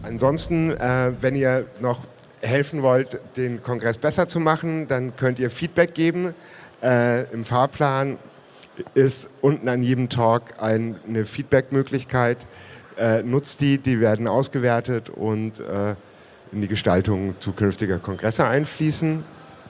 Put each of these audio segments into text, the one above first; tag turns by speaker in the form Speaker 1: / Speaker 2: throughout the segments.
Speaker 1: Ansonsten, wenn ihr noch helfen wollt, den Kongress besser zu machen, dann könnt ihr Feedback geben. Im Fahrplan ist unten an jedem Talk eine Feedback-Möglichkeit. Nutzt die werden ausgewertet und in die Gestaltung zukünftiger Kongresse einfließen.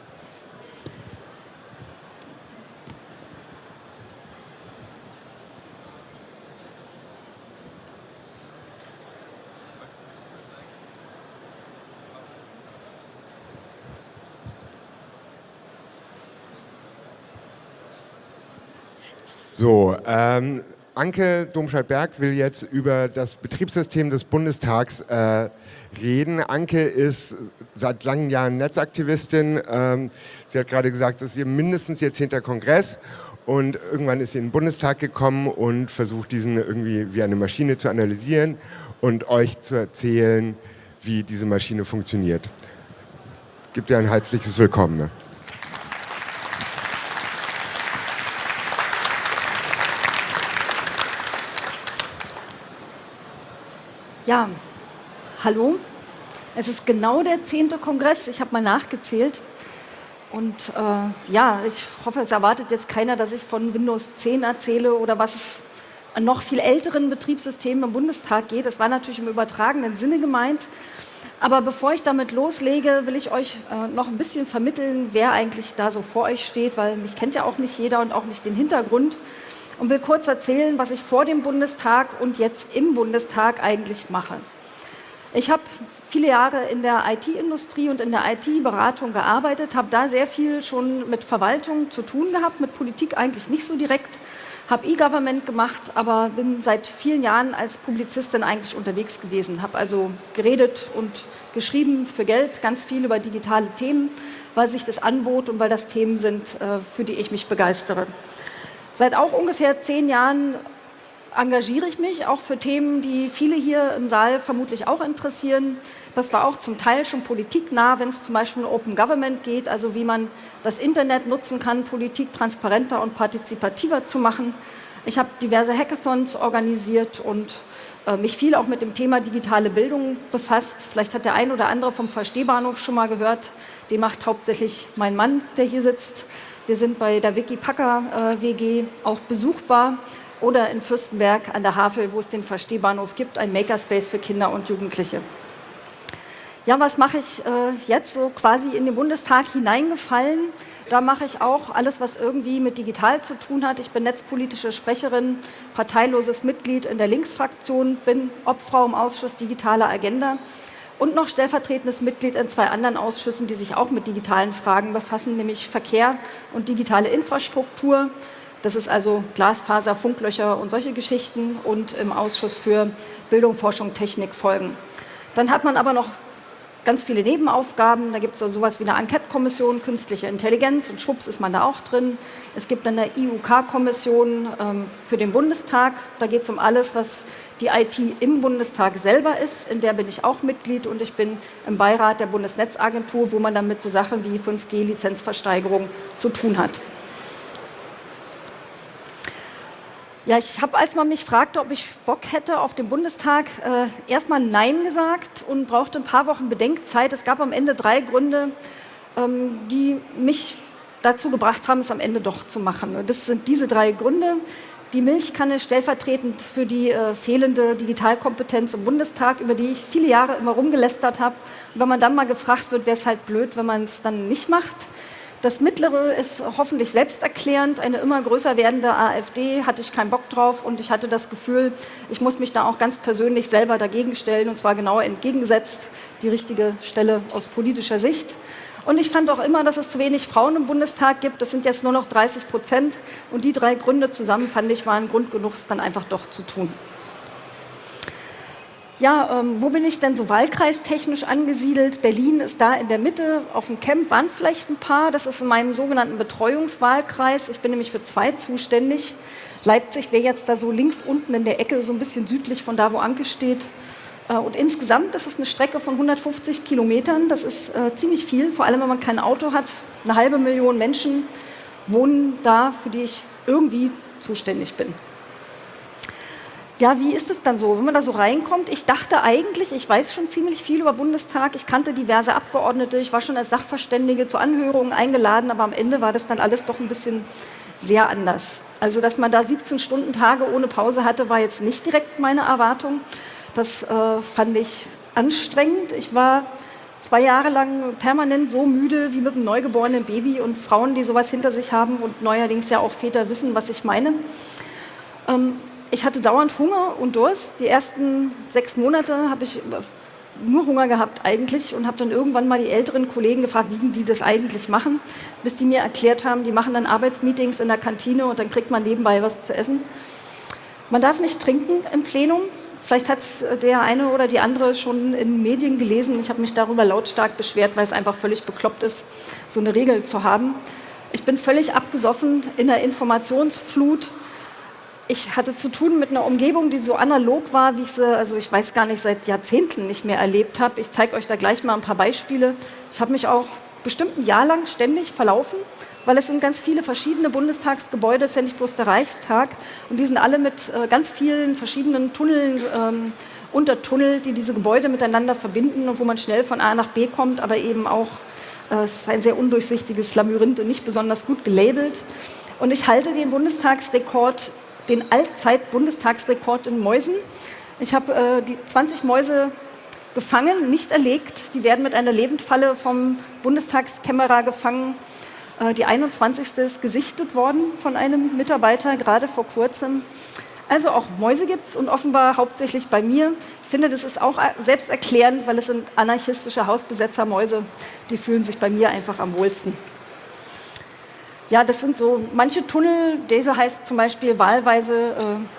Speaker 1: So, Anke Domscheit-Berg will jetzt über das Betriebssystem des Bundestags reden. Anke ist seit langen Jahren Netzaktivistin. Sie hat gerade gesagt, es ist ihr mindestens ihr 10. Kongress. Und irgendwann ist sie in den Bundestag gekommen und versucht, diesen irgendwie wie eine Maschine zu analysieren und euch zu erzählen, wie diese Maschine funktioniert. Gibt ihr ein herzliches Willkommen.
Speaker 2: Ja, hallo. Es ist genau der 10. Kongress. Ich habe mal nachgezählt. Und ja, ich hoffe, es erwartet jetzt keiner, dass ich von Windows 10 erzähle oder was es an noch viel älteren Betriebssystemen im Bundestag geht. Das war natürlich im übertragenen Sinne gemeint. Aber bevor ich damit loslege, will ich euch noch ein bisschen vermitteln, wer eigentlich da so vor euch steht, weil mich kennt ja auch nicht jeder und auch nicht den Hintergrund. Und will kurz erzählen, was ich vor dem Bundestag und jetzt im Bundestag eigentlich mache. Ich habe viele Jahre in der IT-Industrie und in der IT-Beratung gearbeitet, habe da sehr viel schon mit Verwaltung zu tun gehabt, mit Politik eigentlich nicht so direkt, habe E-Government gemacht, aber bin seit vielen Jahren als Publizistin eigentlich unterwegs gewesen, habe also geredet und geschrieben für Geld, ganz viel über digitale Themen, weil sich das anbot und weil das Themen sind, für die ich mich begeistere. Seit auch ungefähr 10 Jahren engagiere ich mich auch für Themen, die viele hier im Saal vermutlich auch interessieren. Das war auch zum Teil schon politiknah, wenn es zum Beispiel um Open Government geht, also wie man das Internet nutzen kann, Politik transparenter und partizipativer zu machen. Ich habe diverse Hackathons organisiert und mich viel auch mit dem Thema digitale Bildung befasst. Vielleicht hat der ein oder andere vom Verstehbahnhof schon mal gehört. Den macht hauptsächlich mein Mann, der hier sitzt. Wir sind bei der Wikipacker WG auch besuchbar oder in Fürstenberg an der Havel, wo es den Verstehbahnhof gibt, ein Makerspace für Kinder und Jugendliche. Ja, was mache ich jetzt so quasi in den Bundestag hineingefallen? Da mache ich auch alles, was irgendwie mit digital zu tun hat. Ich bin netzpolitische Sprecherin, parteiloses Mitglied in der Linksfraktion, bin Obfrau im Ausschuss Digitale Agenda und noch stellvertretendes Mitglied in 2 anderen Ausschüssen, die sich auch mit digitalen Fragen befassen, nämlich Verkehr und digitale Infrastruktur. Das ist also Glasfaser, Funklöcher und solche Geschichten und im Ausschuss für Bildung, Forschung, Technik folgen. Dann hat man aber noch ganz viele Nebenaufgaben. Da gibt es so sowas wie eine Enquete-Kommission, künstliche Intelligenz und schwupps ist man da auch drin. Es gibt dann eine IUK-Kommission für den Bundestag. Da geht es um alles, was die IT im Bundestag selber ist. In der bin ich auch Mitglied und ich bin im Beirat der Bundesnetzagentur, wo man dann mit so Sachen wie 5G-Lizenzversteigerung zu tun hat. Ja, ich habe, als man mich fragte, ob ich Bock hätte auf den Bundestag, erstmal Nein gesagt und brauchte ein paar Wochen Bedenkzeit. Es gab am Ende 3 Gründe, die mich dazu gebracht haben, es am Ende doch zu machen. Und das sind diese 3 Gründe. Die Milchkanne stellvertretend für die fehlende Digitalkompetenz im Bundestag, über die ich viele Jahre immer rumgelästert habe. Und wenn man dann mal gefragt wird, wäre es halt blöd, wenn man es dann nicht macht. Das Mittlere ist hoffentlich selbsterklärend. Eine immer größer werdende AfD hatte ich keinen Bock drauf und ich hatte das Gefühl, ich muss mich da auch ganz persönlich selber dagegen stellen und zwar genau entgegengesetzt, die richtige Stelle aus politischer Sicht. Und ich fand auch immer, dass es zu wenig Frauen im Bundestag gibt. Das sind jetzt nur noch 30% und die 3 Gründe zusammen, fand ich, waren Grund genug, es dann einfach doch zu tun. Ja, wo bin ich denn so wahlkreistechnisch angesiedelt? Berlin ist da in der Mitte, auf dem Camp waren vielleicht ein paar. Das ist in meinem sogenannten Betreuungswahlkreis. Ich bin nämlich für 2 zuständig. Leipzig wäre jetzt da so links unten in der Ecke, so ein bisschen südlich von da, wo Anke steht. Und insgesamt ist es eine Strecke von 150 Kilometern. Das ist ziemlich viel, vor allem wenn man kein Auto hat. 500.000 Menschen wohnen da, für die ich irgendwie zuständig bin. Ja, wie ist es dann so, wenn man da so reinkommt? Ich dachte eigentlich, ich weiß schon ziemlich viel über Bundestag. Ich kannte diverse Abgeordnete. Ich war schon als Sachverständige zu Anhörungen eingeladen. Aber am Ende war das dann alles doch ein bisschen sehr anders. Also, dass man da 17 Stunden Tage ohne Pause hatte, war jetzt nicht direkt meine Erwartung. Das fand ich anstrengend. Ich war 2 Jahre lang permanent so müde wie mit einem neugeborenen Baby. Und Frauen, die sowas hinter sich haben und neuerdings ja auch Väter wissen, was ich meine. Ich hatte dauernd Hunger und Durst. Die ersten 6 Monate habe ich nur Hunger gehabt eigentlich und habe dann irgendwann mal die älteren Kollegen gefragt, wie die das eigentlich machen, bis die mir erklärt haben, die machen dann Arbeitsmeetings in der Kantine und dann kriegt man nebenbei was zu essen. Man darf nicht trinken im Plenum. Vielleicht hat der eine oder die andere schon in Medien gelesen. Ich habe mich darüber lautstark beschwert, weil es einfach völlig bekloppt ist, so eine Regel zu haben. Ich bin völlig abgesoffen in der Informationsflut. Ich hatte zu tun mit einer Umgebung, die so analog war, wie ich sie, also ich weiß gar nicht, seit Jahrzehnten nicht mehr erlebt habe. Ich zeige euch da gleich mal ein paar Beispiele. Ich habe mich auch bestimmt ein Jahr lang ständig verlaufen, weil es sind ganz viele verschiedene Bundestagsgebäude, es ist ja nicht bloß der Reichstag. Und die sind alle mit ganz vielen verschiedenen Tunneln untertunnelt, die diese Gebäude miteinander verbinden und wo man schnell von A nach B kommt, aber eben auch, es ist ein sehr undurchsichtiges Labyrinth und nicht besonders gut gelabelt. Und ich halte den Bundestagsrekord, den Allzeit-Bundestagsrekord in Mäusen. Ich habe die 20 Mäuse gefangen, nicht erlegt. Die werden mit einer Lebendfalle vom Bundestagskämmerer gefangen. Die 21. ist gesichtet worden von einem Mitarbeiter, gerade vor kurzem. Also auch Mäuse gibt es und offenbar hauptsächlich bei mir. Ich finde, das ist auch selbsterklärend, weil es sind anarchistische Hausbesetzermäuse. Die fühlen sich bei mir einfach am wohlsten. Ja, das sind so manche Tunnel, dieser heißt zum Beispiel wahlweise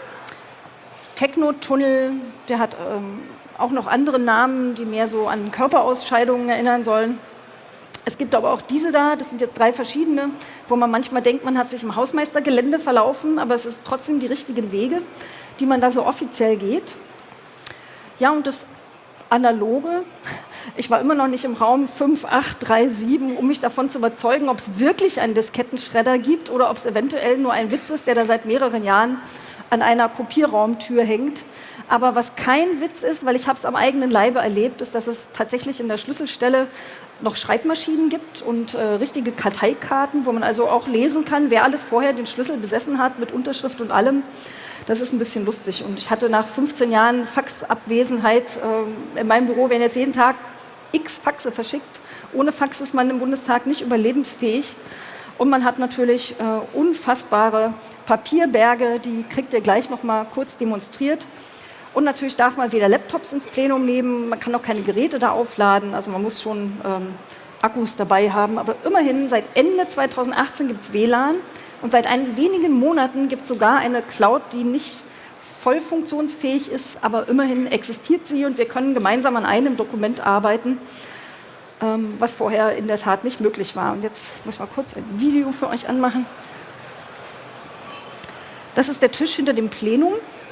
Speaker 2: Techno-Tunnel, der hat auch noch andere Namen, die mehr so an Körperausscheidungen erinnern sollen. Es gibt aber auch diese da, das sind jetzt 3 verschiedene, wo man manchmal denkt, man hat sich im Hausmeistergelände verlaufen, aber es ist trotzdem die richtigen Wege, die man da so offiziell geht. Ja, und das Analoge, ich war immer noch nicht im Raum 5837, um mich davon zu überzeugen, ob es wirklich einen Diskettenschredder gibt oder ob es eventuell nur ein Witz ist, der da seit mehreren Jahren an einer Kopierraumtür hängt. Aber was kein Witz ist, weil ich habe es am eigenen Leibe erlebt, ist, dass es tatsächlich in der Schlüsselstelle noch Schreibmaschinen gibt und richtige Karteikarten, wo man also auch lesen kann, wer alles vorher den Schlüssel besessen hat, mit Unterschrift und allem. Das ist ein bisschen lustig. Und ich hatte nach 15 Jahren Faxabwesenheit in meinem Büro, werden jetzt jeden Tag x Faxe verschickt. Ohne Fax ist man im Bundestag nicht überlebensfähig. Und man hat natürlich unfassbare Papierberge, die kriegt ihr gleich noch mal kurz demonstriert. Und natürlich darf man weder Laptops ins Plenum nehmen, man kann auch keine Geräte da aufladen, also man muss schon Akkus dabei haben. Aber immerhin, seit Ende 2018 gibt es WLAN und seit wenigen Monaten gibt es sogar eine Cloud, die nicht voll funktionsfähig ist, aber immerhin existiert sie und wir können gemeinsam an einem Dokument arbeiten, was vorher in der Tat nicht möglich war. Und jetzt muss ich mal kurz ein Video für euch anmachen. Das ist der Tisch hinter dem Plenum.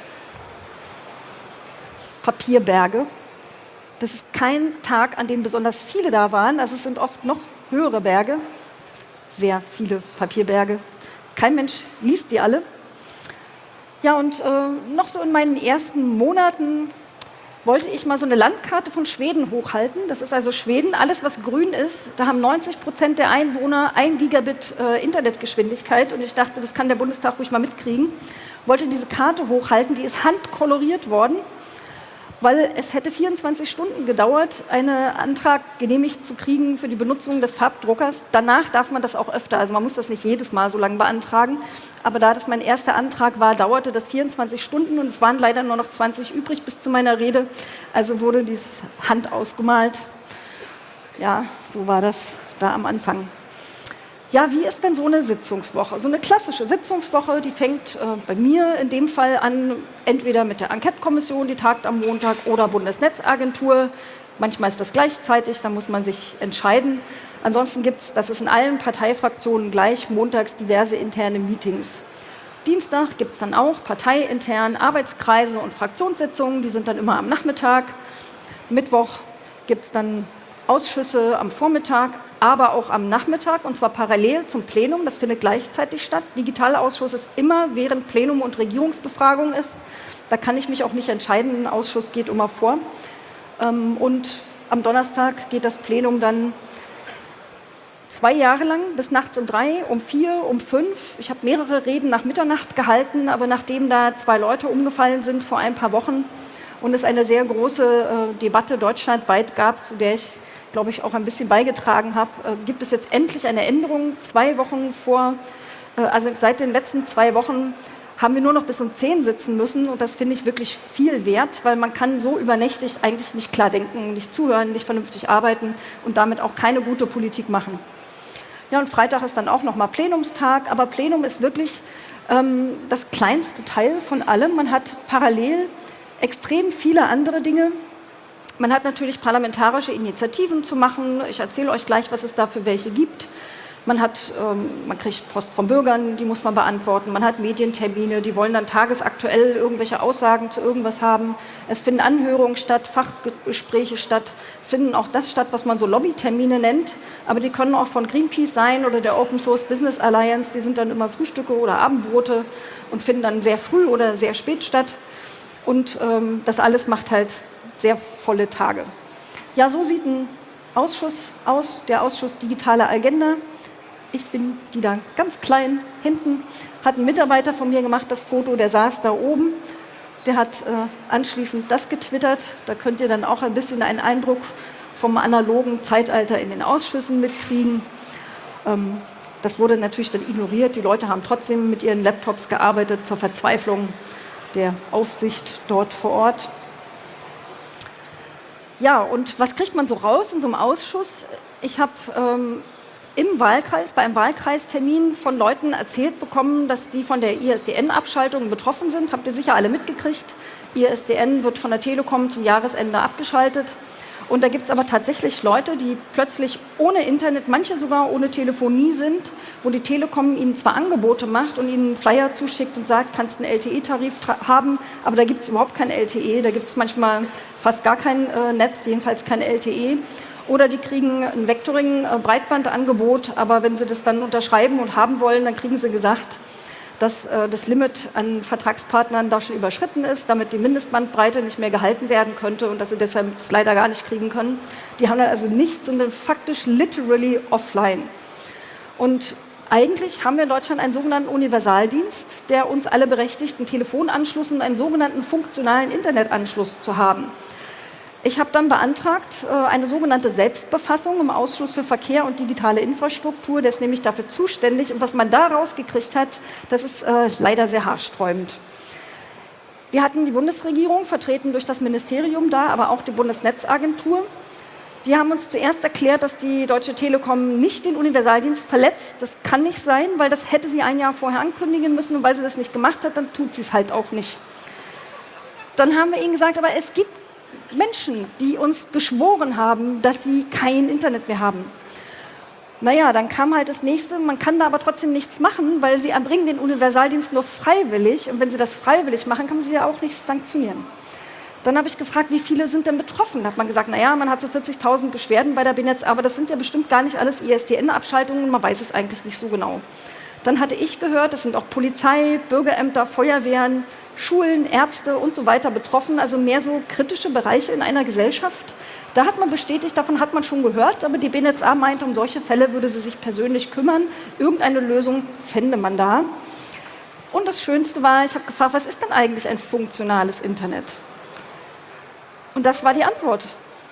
Speaker 2: Papierberge. Das ist kein Tag, an dem besonders viele da waren. Also es sind oft noch höhere Berge. Sehr viele Papierberge. Kein Mensch liest die alle. Ja, und noch so in meinen ersten Monaten wollte ich mal so eine Landkarte von Schweden hochhalten. Das ist also Schweden. Alles, was grün ist, da haben 90% der Einwohner 1 Gigabit Internetgeschwindigkeit. Und ich dachte, das kann der Bundestag ruhig mal mitkriegen. Wollte diese Karte hochhalten, die ist handkoloriert worden, weil es hätte 24 Stunden gedauert, einen Antrag genehmigt zu kriegen für die Benutzung des Farbdruckers. Danach darf man das auch öfter, also man muss das nicht jedes Mal so lange beantragen. Aber da das mein erster Antrag war, dauerte das 24 Stunden und es waren leider nur noch 20 übrig bis zu meiner Rede. Also wurde dies Hand ausgemalt. Ja, so war das da am Anfang. Ja, wie ist denn so eine Sitzungswoche? So eine klassische Sitzungswoche, die fängt bei mir in dem Fall an, entweder mit der Enquete-Kommission, die tagt am Montag, oder Bundesnetzagentur. Manchmal ist das gleichzeitig, da muss man sich entscheiden. Ansonsten gibt es, das ist in allen Parteifraktionen gleich, montags diverse interne Meetings. Dienstag gibt es dann auch parteiintern Arbeitskreise und Fraktionssitzungen, die sind dann immer am Nachmittag. Mittwoch gibt es dann Ausschüsse am Vormittag, aber auch am Nachmittag, und zwar parallel zum Plenum. Das findet gleichzeitig statt. Digitaler Ausschuss ist immer, während Plenum und Regierungsbefragung ist. Da kann ich mich auch nicht entscheiden. Ein Ausschuss geht immer vor. Und am Donnerstag geht das Plenum dann 2 Jahre lang bis nachts um 3, um 4, um 5. Ich habe mehrere Reden nach Mitternacht gehalten, aber nachdem da 2 Leute umgefallen sind vor ein paar Wochen und es eine sehr große Debatte deutschlandweit gab, zu der ich, glaube ich, auch ein bisschen beigetragen habe, gibt es jetzt endlich eine Änderung. 2 Wochen vor, also seit den letzten 2 Wochen haben wir nur noch bis um 10 sitzen müssen und das finde ich wirklich viel wert, weil man kann so übernächtigt eigentlich nicht klar denken, nicht zuhören, nicht vernünftig arbeiten und damit auch keine gute Politik machen. Ja, und Freitag ist dann auch nochmal Plenumstag, aber Plenum ist wirklich das kleinste Teil von allem. Man hat parallel extrem viele andere Dinge. Man hat natürlich parlamentarische Initiativen zu machen. Ich erzähle euch gleich, was es da für welche gibt. Man kriegt Post von Bürgern, die muss man beantworten. Man hat Medientermine, die wollen dann tagesaktuell irgendwelche Aussagen zu irgendwas haben. Es finden Anhörungen statt, Fachgespräche statt. Es finden auch das statt, was man so Lobbytermine nennt. Aber die können auch von Greenpeace sein oder der Open Source Business Alliance. Die sind dann immer Frühstücke oder Abendbrote und finden dann sehr früh oder sehr spät statt. Und das alles macht halt sehr volle Tage. Ja, so sieht ein Ausschuss aus, der Ausschuss Digitale Agenda. Ich bin die da ganz klein hinten, hat ein Mitarbeiter von mir gemacht, das Foto, der saß da oben. Der hat anschließend das getwittert. Da könnt ihr dann auch ein bisschen einen Eindruck vom analogen Zeitalter in den Ausschüssen mitkriegen. Das wurde natürlich dann ignoriert. Die Leute haben trotzdem mit ihren Laptops gearbeitet, zur Verzweiflung der Aufsicht dort vor Ort. Ja, und was kriegt man so raus in so einem Ausschuss? Ich habe im Wahlkreis, bei einem Wahlkreistermin von Leuten erzählt bekommen, dass die von der ISDN-Abschaltung betroffen sind. Habt ihr sicher alle mitgekriegt. ISDN wird von der Telekom zum Jahresende abgeschaltet. Und da gibt es aber tatsächlich Leute, die plötzlich ohne Internet, manche sogar ohne Telefonie sind, wo die Telekom ihnen zwar Angebote macht und ihnen einen Flyer zuschickt und sagt, kannst einen LTE-Tarif haben, aber da gibt es überhaupt kein LTE, da gibt es manchmal fast gar kein Netz, jedenfalls kein LTE. Oder die kriegen ein Vectoring-Breitbandangebot, aber wenn sie das dann unterschreiben und haben wollen, dann kriegen sie gesagt, dass das Limit an Vertragspartnern da schon überschritten ist, damit die Mindestbandbreite nicht mehr gehalten werden könnte und dass sie deshalb das leider gar nicht kriegen können. Die haben dann also nichts und sind faktisch literally offline. Und eigentlich haben wir in Deutschland einen sogenannten Universaldienst, der uns alle berechtigt, einen Telefonanschluss und einen sogenannten funktionalen Internetanschluss zu haben. Ich habe dann beantragt, eine sogenannte Selbstbefassung im Ausschuss für Verkehr und digitale Infrastruktur. Der ist nämlich dafür zuständig. Und was man da rausgekriegt hat, das ist leider sehr haarsträubend. Wir hatten die Bundesregierung, vertreten durch das Ministerium da, aber auch die Bundesnetzagentur. Die haben uns zuerst erklärt, dass die Deutsche Telekom nicht den Universaldienst verletzt. Das kann nicht sein, weil das hätte sie ein Jahr vorher ankündigen müssen. Und weil sie das nicht gemacht hat, dann tut sie es halt auch nicht. Dann haben wir ihnen gesagt, aber es gibt Menschen, die uns geschworen haben, dass sie kein Internet mehr haben. Naja, dann kam halt das Nächste, man kann da aber trotzdem nichts machen, weil sie erbringen den Universaldienst nur freiwillig und wenn sie das freiwillig machen, kann man sie ja auch nicht sanktionieren. Dann habe ich gefragt, wie viele sind denn betroffen? Da hat man gesagt, naja, man hat so 40.000 Beschwerden bei der BNetz, aber das sind ja bestimmt gar nicht alles ISDN-Abschaltungen, man weiß es eigentlich nicht so genau. Dann hatte ich gehört, es sind auch Polizei, Bürgerämter, Feuerwehren, Schulen, Ärzte und so weiter betroffen, also mehr so kritische Bereiche in einer Gesellschaft. Da hat man bestätigt, davon hat man schon gehört, aber die BNetzA meinte, um solche Fälle würde sie sich persönlich kümmern. Irgendeine Lösung fände man da. Und das Schönste war, ich habe gefragt, was ist denn eigentlich ein funktionales Internet? Und das war die Antwort.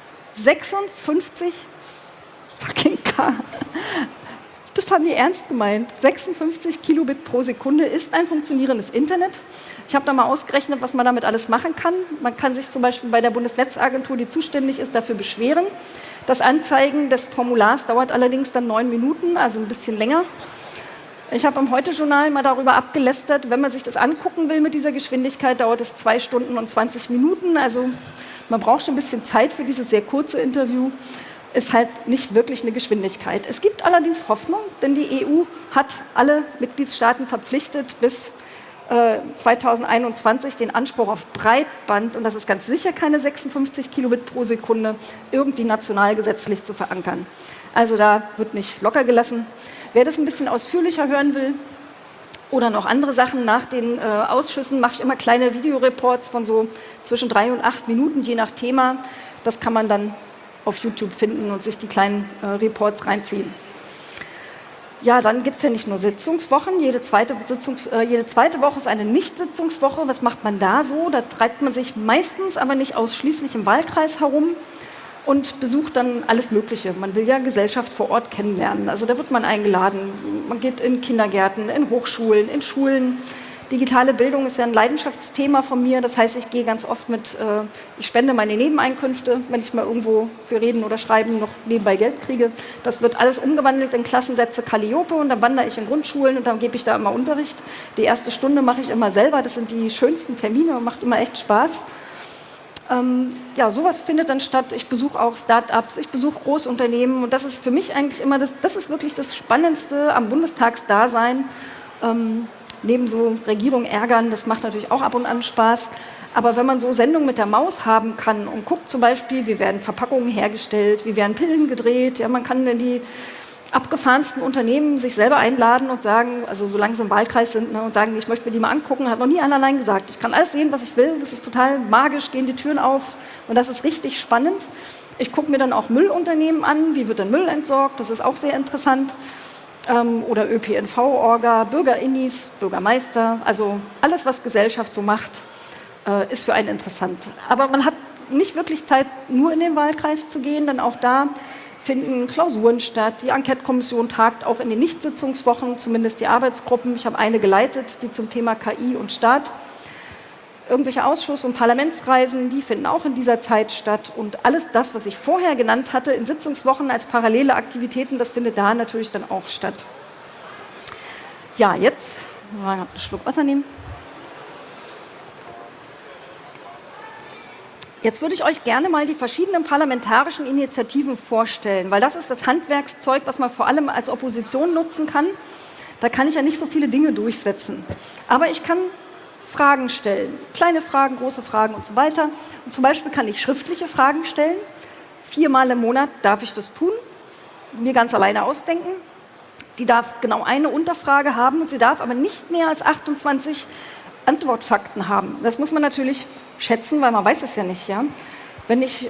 Speaker 2: 56 fucking K. Das haben die ernst gemeint. 56 Kilobit pro Sekunde ist ein funktionierendes Internet. Ich habe da mal ausgerechnet, was man damit alles machen kann. Man kann sich zum Beispiel bei der Bundesnetzagentur, die zuständig ist, dafür beschweren. Das Anzeigen des Formulars dauert allerdings dann 9 Minuten, also ein bisschen länger. Ich habe im Heute-Journal mal darüber abgelästert, wenn man sich das angucken will mit dieser Geschwindigkeit, dauert es 2 Stunden und 20 Minuten. Also man braucht schon ein bisschen Zeit für dieses sehr kurze Interview. Ist halt nicht wirklich eine Geschwindigkeit. Es gibt allerdings Hoffnung, denn die EU hat alle Mitgliedstaaten verpflichtet, bis 2021 den Anspruch auf Breitband, und das ist ganz sicher keine 56 Kilobit pro Sekunde, irgendwie national gesetzlich zu verankern. Also da wird nicht locker gelassen. Wer das ein bisschen ausführlicher hören will, Oder noch andere Sachen. Nach den Ausschüssen mache ich immer kleine Videoreports von so zwischen 3 und 8 Minuten, je nach Thema. Das kann man dann auf YouTube finden und sich die kleinen Reports reinziehen. Ja, dann gibt es ja nicht nur Sitzungswochen. Jede zweite Woche ist eine Nicht-Sitzungswoche. Was macht man da so? Da treibt man sich meistens, aber nicht ausschließlich im Wahlkreis herum und besucht dann alles Mögliche. Man will ja Gesellschaft vor Ort kennenlernen. Also da wird man eingeladen. Man geht in Kindergärten, in Hochschulen, in Schulen. Digitale Bildung ist ja ein Leidenschaftsthema von mir. Das heißt, ich gehe ganz oft ich spende meine Nebeneinkünfte, wenn ich mal irgendwo für Reden oder Schreiben noch nebenbei Geld kriege. Das wird alles umgewandelt in Klassensätze Calliope und dann wandere ich in Grundschulen und dann gebe ich da immer Unterricht. Die erste Stunde mache ich immer selber. Das sind die schönsten Termine und macht immer echt Spaß. Ja, sowas findet dann statt. Ich besuche auch Start-ups, ich besuche Großunternehmen und das ist für mich eigentlich immer, das ist wirklich das Spannendste am Bundestagsdasein. Neben so Regierung ärgern, das macht natürlich auch ab und an Spaß. Aber wenn man so Sendungen mit der Maus haben kann und guckt zum Beispiel, wie werden Verpackungen hergestellt, wie werden Pillen gedreht, ja, man kann in die abgefahrensten Unternehmen sich selber einladen und sagen, also solange sie im Wahlkreis sind, ne, und sagen, ich möchte mir die mal angucken, hat noch nie einer Nein gesagt. Ich kann alles sehen, was ich will, das ist total magisch, gehen die Türen auf und das ist richtig spannend. Ich gucke mir dann auch Müllunternehmen an, wie wird denn Müll entsorgt, das ist auch sehr interessant. Oder ÖPNV-Orga, Bürgerinnis, Bürgermeister, also alles, was Gesellschaft so macht, ist für einen interessant. Aber man hat nicht wirklich Zeit, nur in den Wahlkreis zu gehen, denn auch da finden Klausuren statt. Die Enquete-Kommission tagt auch in den Nichtsitzungswochen, zumindest die Arbeitsgruppen. Ich habe eine geleitet, die zum Thema KI und Staat. Irgendwelche Ausschuss- und Parlamentsreisen, die finden auch in dieser Zeit statt. Und alles das, was ich vorher genannt hatte, in Sitzungswochen als parallele Aktivitäten, das findet da natürlich dann auch statt. Ja, jetzt mal einen Schluck Wasser nehmen. Jetzt würde ich euch gerne mal die verschiedenen parlamentarischen Initiativen vorstellen, weil das ist das Handwerkszeug, was man vor allem als Opposition nutzen kann. Da kann ich ja nicht so viele Dinge durchsetzen. Aber ich kann Fragen stellen, kleine Fragen, große Fragen und so weiter. Und zum Beispiel kann ich schriftliche Fragen stellen. 4-mal im Monat darf ich das tun, mir ganz alleine ausdenken. Die darf genau eine Unterfrage haben und sie darf aber nicht mehr als 28 Antwortfakten haben. Das muss man natürlich schätzen, weil man weiß es ja nicht. Ja? Wenn ich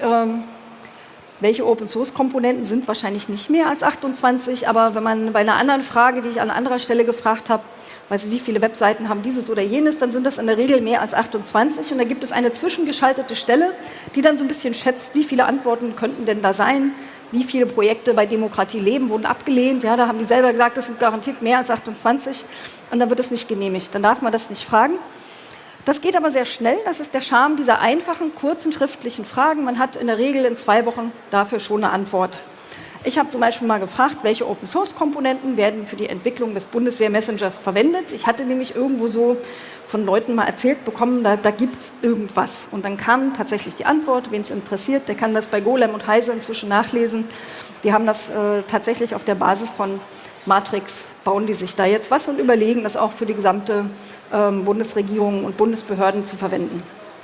Speaker 2: welche Open-Source-Komponenten sind wahrscheinlich nicht mehr als 28, aber wenn man bei einer anderen Frage, die ich an anderer Stelle gefragt habe, weiß ich, wie viele Webseiten haben dieses oder jenes, dann sind das in der Regel mehr als 28 und da gibt es eine zwischengeschaltete Stelle, die dann so ein bisschen schätzt, wie viele Antworten könnten denn da sein, wie viele Projekte bei Demokratie leben wurden abgelehnt, ja, da haben die selber gesagt, das sind garantiert mehr als 28 und dann wird es nicht genehmigt, dann darf man das nicht fragen. Das geht aber sehr schnell, das ist der Charme dieser einfachen, kurzen schriftlichen Fragen. Man hat in der Regel in 2 Wochen dafür schon eine Antwort. Ich habe zum Beispiel mal gefragt, welche Open-Source-Komponenten werden für die Entwicklung des Bundeswehr-Messengers verwendet. Ich hatte nämlich irgendwo so von Leuten mal erzählt bekommen, da gibt es irgendwas. Und dann kam tatsächlich die Antwort, wen es interessiert, der kann das bei Golem und Heise inzwischen nachlesen. Die haben das tatsächlich auf der Basis von Matrix, bauen die sich da jetzt was und überlegen, das auch für die gesamte Bundesregierung und Bundesbehörden zu verwenden.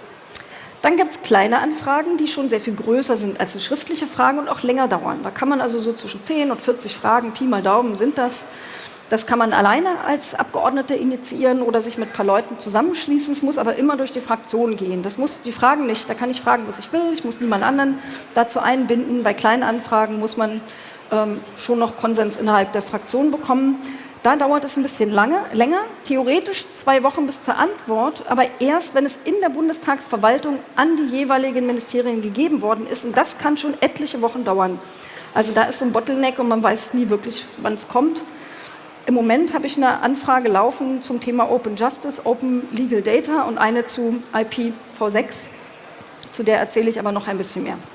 Speaker 2: Dann gibt es kleine Anfragen, die schon sehr viel größer sind als die schriftliche Fragen und auch länger dauern. Da kann man also so zwischen 10 und 40 Fragen, Pi mal Daumen sind das. Das kann man alleine als Abgeordnete initiieren oder sich mit ein paar Leuten zusammenschließen. Es muss aber immer durch die Fraktion gehen. Das muss die Fragen nicht. Da kann ich fragen, was ich will. Ich muss niemand anderen dazu einbinden. Bei kleinen Anfragen muss man schon noch Konsens innerhalb der Fraktion bekommen. Da dauert es ein bisschen länger, theoretisch 2 Wochen bis zur Antwort, aber erst, wenn es in der Bundestagsverwaltung an die jeweiligen Ministerien gegeben worden ist. Und das kann schon etliche Wochen dauern. Also da ist so ein Bottleneck und man weiß nie wirklich, wann es kommt. Im Moment habe ich eine Anfrage laufen zum Thema Open Justice, Open Legal Data und eine zu IPv6. Zu der erzähle ich aber noch ein bisschen mehr.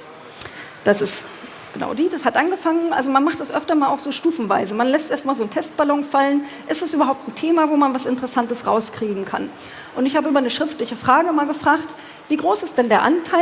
Speaker 2: Das ist genau die, das hat angefangen, also man macht das öfter mal auch so stufenweise. Man lässt erstmal so einen Testballon fallen. Ist es überhaupt ein Thema, wo man was Interessantes rauskriegen kann? Und ich habe über eine schriftliche Frage mal gefragt, wie groß ist denn der Anteil?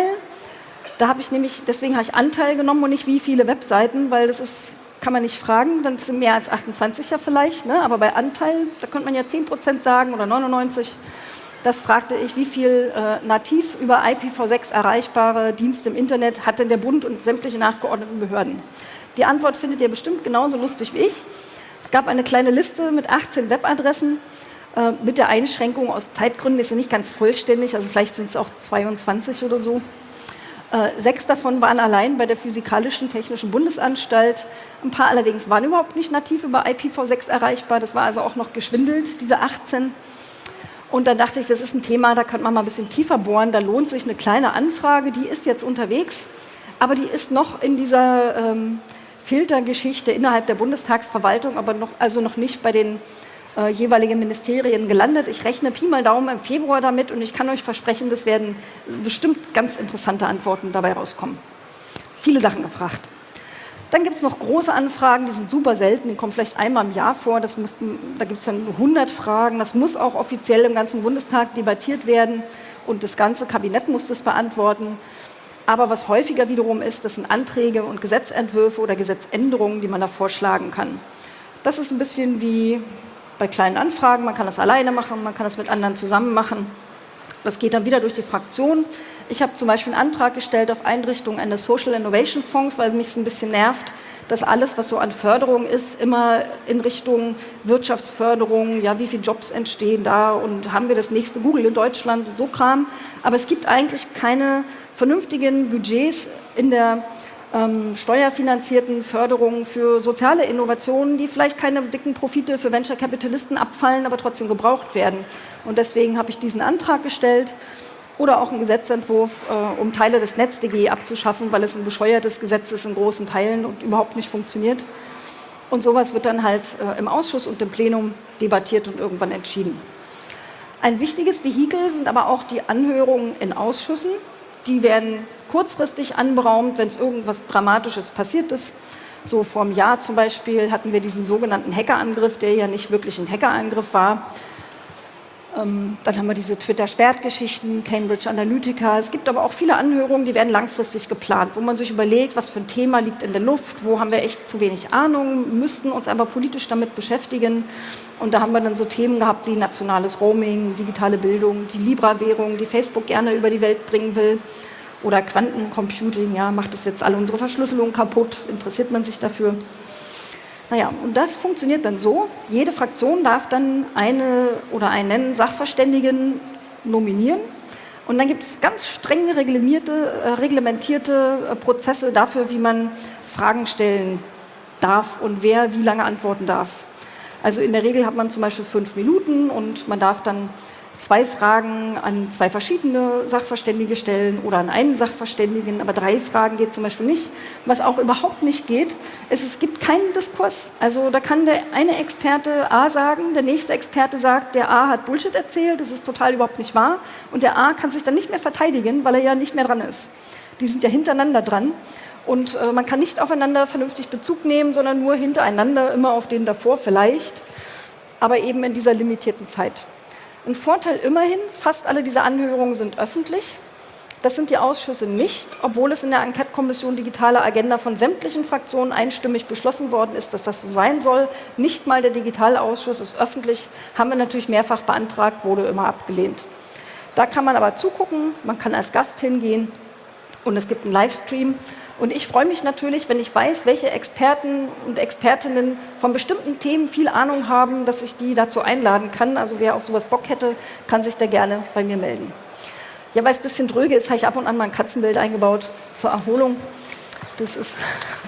Speaker 2: Deswegen habe ich Anteil genommen und nicht wie viele Webseiten, weil das ist, kann man nicht fragen, dann sind mehr als 28 ja vielleicht, ne? Aber bei Anteil, da könnte man ja 10% sagen oder 99%. Das fragte ich, wie viel nativ über IPv6 erreichbare Dienste im Internet hat denn der Bund und sämtliche nachgeordneten Behörden? Die Antwort findet ihr bestimmt genauso lustig wie ich. Es gab eine kleine Liste mit 18 Webadressen, mit der Einschränkung aus Zeitgründen ist sie nicht ganz vollständig, also vielleicht sind es auch 22 oder so. 6 davon waren allein bei der Physikalischen Technischen Bundesanstalt. Ein paar allerdings waren überhaupt nicht nativ über IPv6 erreichbar. Das war also auch noch geschwindelt, diese 18. Und dann dachte ich, das ist ein Thema, da könnte man mal ein bisschen tiefer bohren. Da lohnt sich eine kleine Anfrage, die ist jetzt unterwegs, aber die ist noch in dieser Filtergeschichte innerhalb der Bundestagsverwaltung, aber noch nicht bei den jeweiligen Ministerien gelandet. Ich rechne Pi mal Daumen im Februar damit und ich kann euch versprechen, es werden bestimmt ganz interessante Antworten dabei rauskommen. Viele Sachen gefragt. Dann gibt es noch große Anfragen, die sind super selten, die kommen vielleicht einmal im Jahr vor. Da gibt es dann 100 Fragen. Das muss auch offiziell im ganzen Bundestag debattiert werden und das ganze Kabinett muss das beantworten. Aber was häufiger wiederum ist, das sind Anträge und Gesetzentwürfe oder Gesetzänderungen, die man da vorschlagen kann. Das ist ein bisschen wie bei kleinen Anfragen, man kann das alleine machen, man kann das mit anderen zusammen machen. Das geht dann wieder durch die Fraktion. Ich habe zum Beispiel einen Antrag gestellt auf Einrichtung eines Social Innovation Fonds, weil mich es ein bisschen nervt, dass alles, was so an Förderung ist, immer in Richtung Wirtschaftsförderung, ja, wie viele Jobs entstehen da und haben wir das nächste Google in Deutschland, so Kram. Aber es gibt eigentlich keine vernünftigen Budgets in der steuerfinanzierten Förderungen für soziale Innovationen, die vielleicht keine dicken Profite für Venture-Kapitalisten abfallen, aber trotzdem gebraucht werden. Und deswegen habe ich diesen Antrag gestellt oder auch einen Gesetzentwurf, um Teile des NetzDG abzuschaffen, weil es ein bescheuertes Gesetz ist in großen Teilen und überhaupt nicht funktioniert. Und sowas wird dann halt im Ausschuss und im Plenum debattiert und irgendwann entschieden. Ein wichtiges Vehikel sind aber auch die Anhörungen in Ausschüssen. Die werden kurzfristig anberaumt, wenn es irgendwas Dramatisches passiert ist. So vor einem Jahr zum Beispiel hatten wir diesen sogenannten Hackerangriff, der ja nicht wirklich ein Hackerangriff war. Dann haben wir diese Twitter-Sperrt-Geschichten, Cambridge Analytica. Es gibt aber auch viele Anhörungen, die werden langfristig geplant, wo man sich überlegt, was für ein Thema liegt in der Luft, wo haben wir echt zu wenig Ahnung, müssten uns aber politisch damit beschäftigen. Und da haben wir dann so Themen gehabt wie nationales Roaming, digitale Bildung, die Libra-Währung, die Facebook gerne über die Welt bringen will. Oder Quantencomputing, ja, macht das jetzt alle unsere Verschlüsselung kaputt, interessiert man sich dafür? Naja, und das funktioniert dann so, jede Fraktion darf dann eine oder einen Sachverständigen nominieren und dann gibt es ganz streng reglementierte Prozesse dafür, wie man Fragen stellen darf und wer wie lange antworten darf. Also in der Regel hat man zum Beispiel 5 Minuten und man darf dann 2 Fragen an 2 verschiedene Sachverständige stellen oder an einen Sachverständigen, aber 3 Fragen geht zum Beispiel nicht. Was auch überhaupt nicht geht, ist, es gibt keinen Diskurs. Also da kann der eine Experte A sagen, der nächste Experte sagt, der A hat Bullshit erzählt, das ist total überhaupt nicht wahr und der A kann sich dann nicht mehr verteidigen, weil er ja nicht mehr dran ist. Die sind ja hintereinander dran und man kann nicht aufeinander vernünftig Bezug nehmen, sondern nur hintereinander, immer auf den davor vielleicht, aber eben in dieser limitierten Zeit. Ein Vorteil immerhin, fast alle diese Anhörungen sind öffentlich. Das sind die Ausschüsse nicht, obwohl es in der Enquete-Kommission Digitale Agenda von sämtlichen Fraktionen einstimmig beschlossen worden ist, dass das so sein soll. Nicht mal der Digitalausschuss ist öffentlich, haben wir natürlich mehrfach beantragt, wurde immer abgelehnt. Da kann man aber zugucken, man kann als Gast hingehen und es gibt einen Livestream. Und ich freue mich natürlich, wenn ich weiß, welche Experten und Expertinnen von bestimmten Themen viel Ahnung haben, dass ich die dazu einladen kann. Also wer auf sowas Bock hätte, kann sich da gerne bei mir melden. Ja, weil es ein bisschen dröge ist, habe ich ab und an mal ein Katzenbild eingebaut zur Erholung. Das ist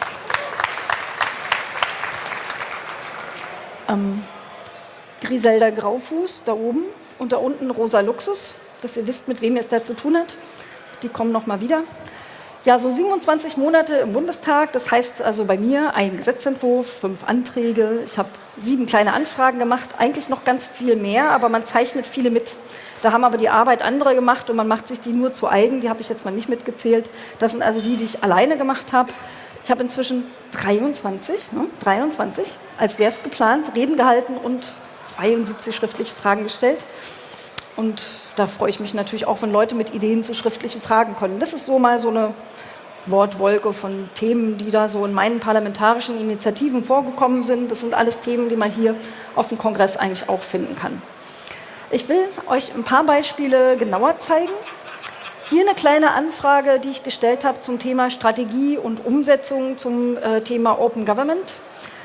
Speaker 2: Griselda Graufuß da oben und da unten Rosa Luxus, dass ihr wisst, mit wem ihr es da zu tun habt. Die kommen noch mal wieder. Ja, so 27 Monate im Bundestag, das heißt also bei mir ein Gesetzentwurf, 5 Anträge, ich habe 7 kleine Anfragen gemacht, eigentlich noch ganz viel mehr, aber man zeichnet viele mit. Da haben aber die Arbeit andere gemacht und man macht sich die nur zu eigen, die habe ich jetzt mal nicht mitgezählt. Das sind also die, die ich alleine gemacht habe. Ich habe inzwischen 23, als wäre es geplant, Reden gehalten und 72 schriftliche Fragen gestellt. Und da freue ich mich natürlich auch, wenn Leute mit Ideen zu schriftlichen Fragen kommen. Das ist so mal so eine Wortwolke von Themen, die da so in meinen parlamentarischen Initiativen vorgekommen sind. Das sind alles Themen, die man hier auf dem Kongress eigentlich auch finden kann. Ich will euch ein paar Beispiele genauer zeigen. Hier eine kleine Anfrage, die ich gestellt habe zum Thema Strategie und Umsetzung zum Thema Open Government.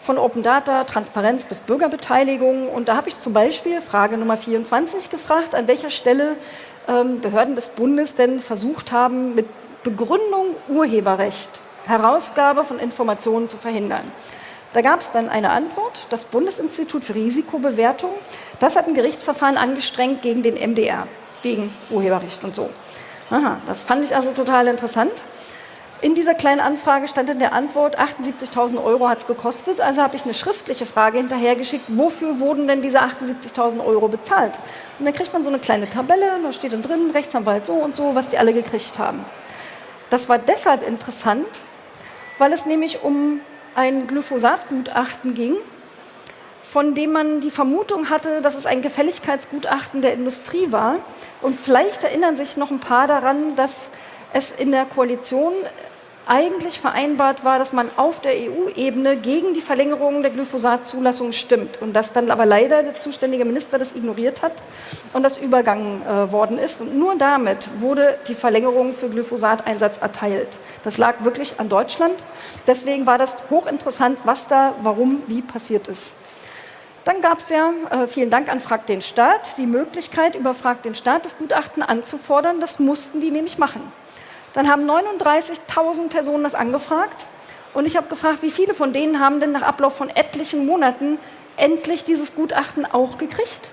Speaker 2: von Open Data, Transparenz bis Bürgerbeteiligung. Und da habe ich zum Beispiel Frage Nummer 24 gefragt, an welcher Stelle Behörden des Bundes denn versucht haben, mit Begründung Urheberrecht Herausgabe von Informationen zu verhindern. Da gab es dann eine Antwort, das Bundesinstitut für Risikobewertung, das hat ein Gerichtsverfahren angestrengt gegen den MDR, wegen Urheberrecht und so. Aha, das fand ich also total interessant. In dieser kleinen Anfrage stand in der Antwort, 78.000 € hat es gekostet, also habe ich eine schriftliche Frage hinterhergeschickt, wofür wurden denn diese 78.000 € bezahlt? Und dann kriegt man so eine kleine Tabelle, da steht dann drin, Rechtsanwalt so und so, was die alle gekriegt haben. Das war deshalb interessant, weil es nämlich um ein Glyphosat-Gutachten ging, von dem man die Vermutung hatte, dass es ein Gefälligkeitsgutachten der Industrie war. Und vielleicht erinnern sich noch ein paar daran, dass es in der Koalition eigentlich vereinbart war, dass man auf der EU-Ebene gegen die Verlängerung der Glyphosat-Zulassung stimmt und dass dann aber leider der zuständige Minister das ignoriert hat und das übergangen worden ist. Und nur damit wurde die Verlängerung für Glyphosat-Einsatz erteilt. Das lag wirklich an Deutschland. Deswegen war das hochinteressant, was da, warum, wie passiert ist. Dann gab es ja, vielen Dank an Frag den Staat, die Möglichkeit, über Frag den Staat das Gutachten anzufordern. Das mussten die nämlich machen. Dann haben 39.000 Personen das angefragt und ich habe gefragt, wie viele von denen haben denn nach Ablauf von etlichen Monaten endlich dieses Gutachten auch gekriegt?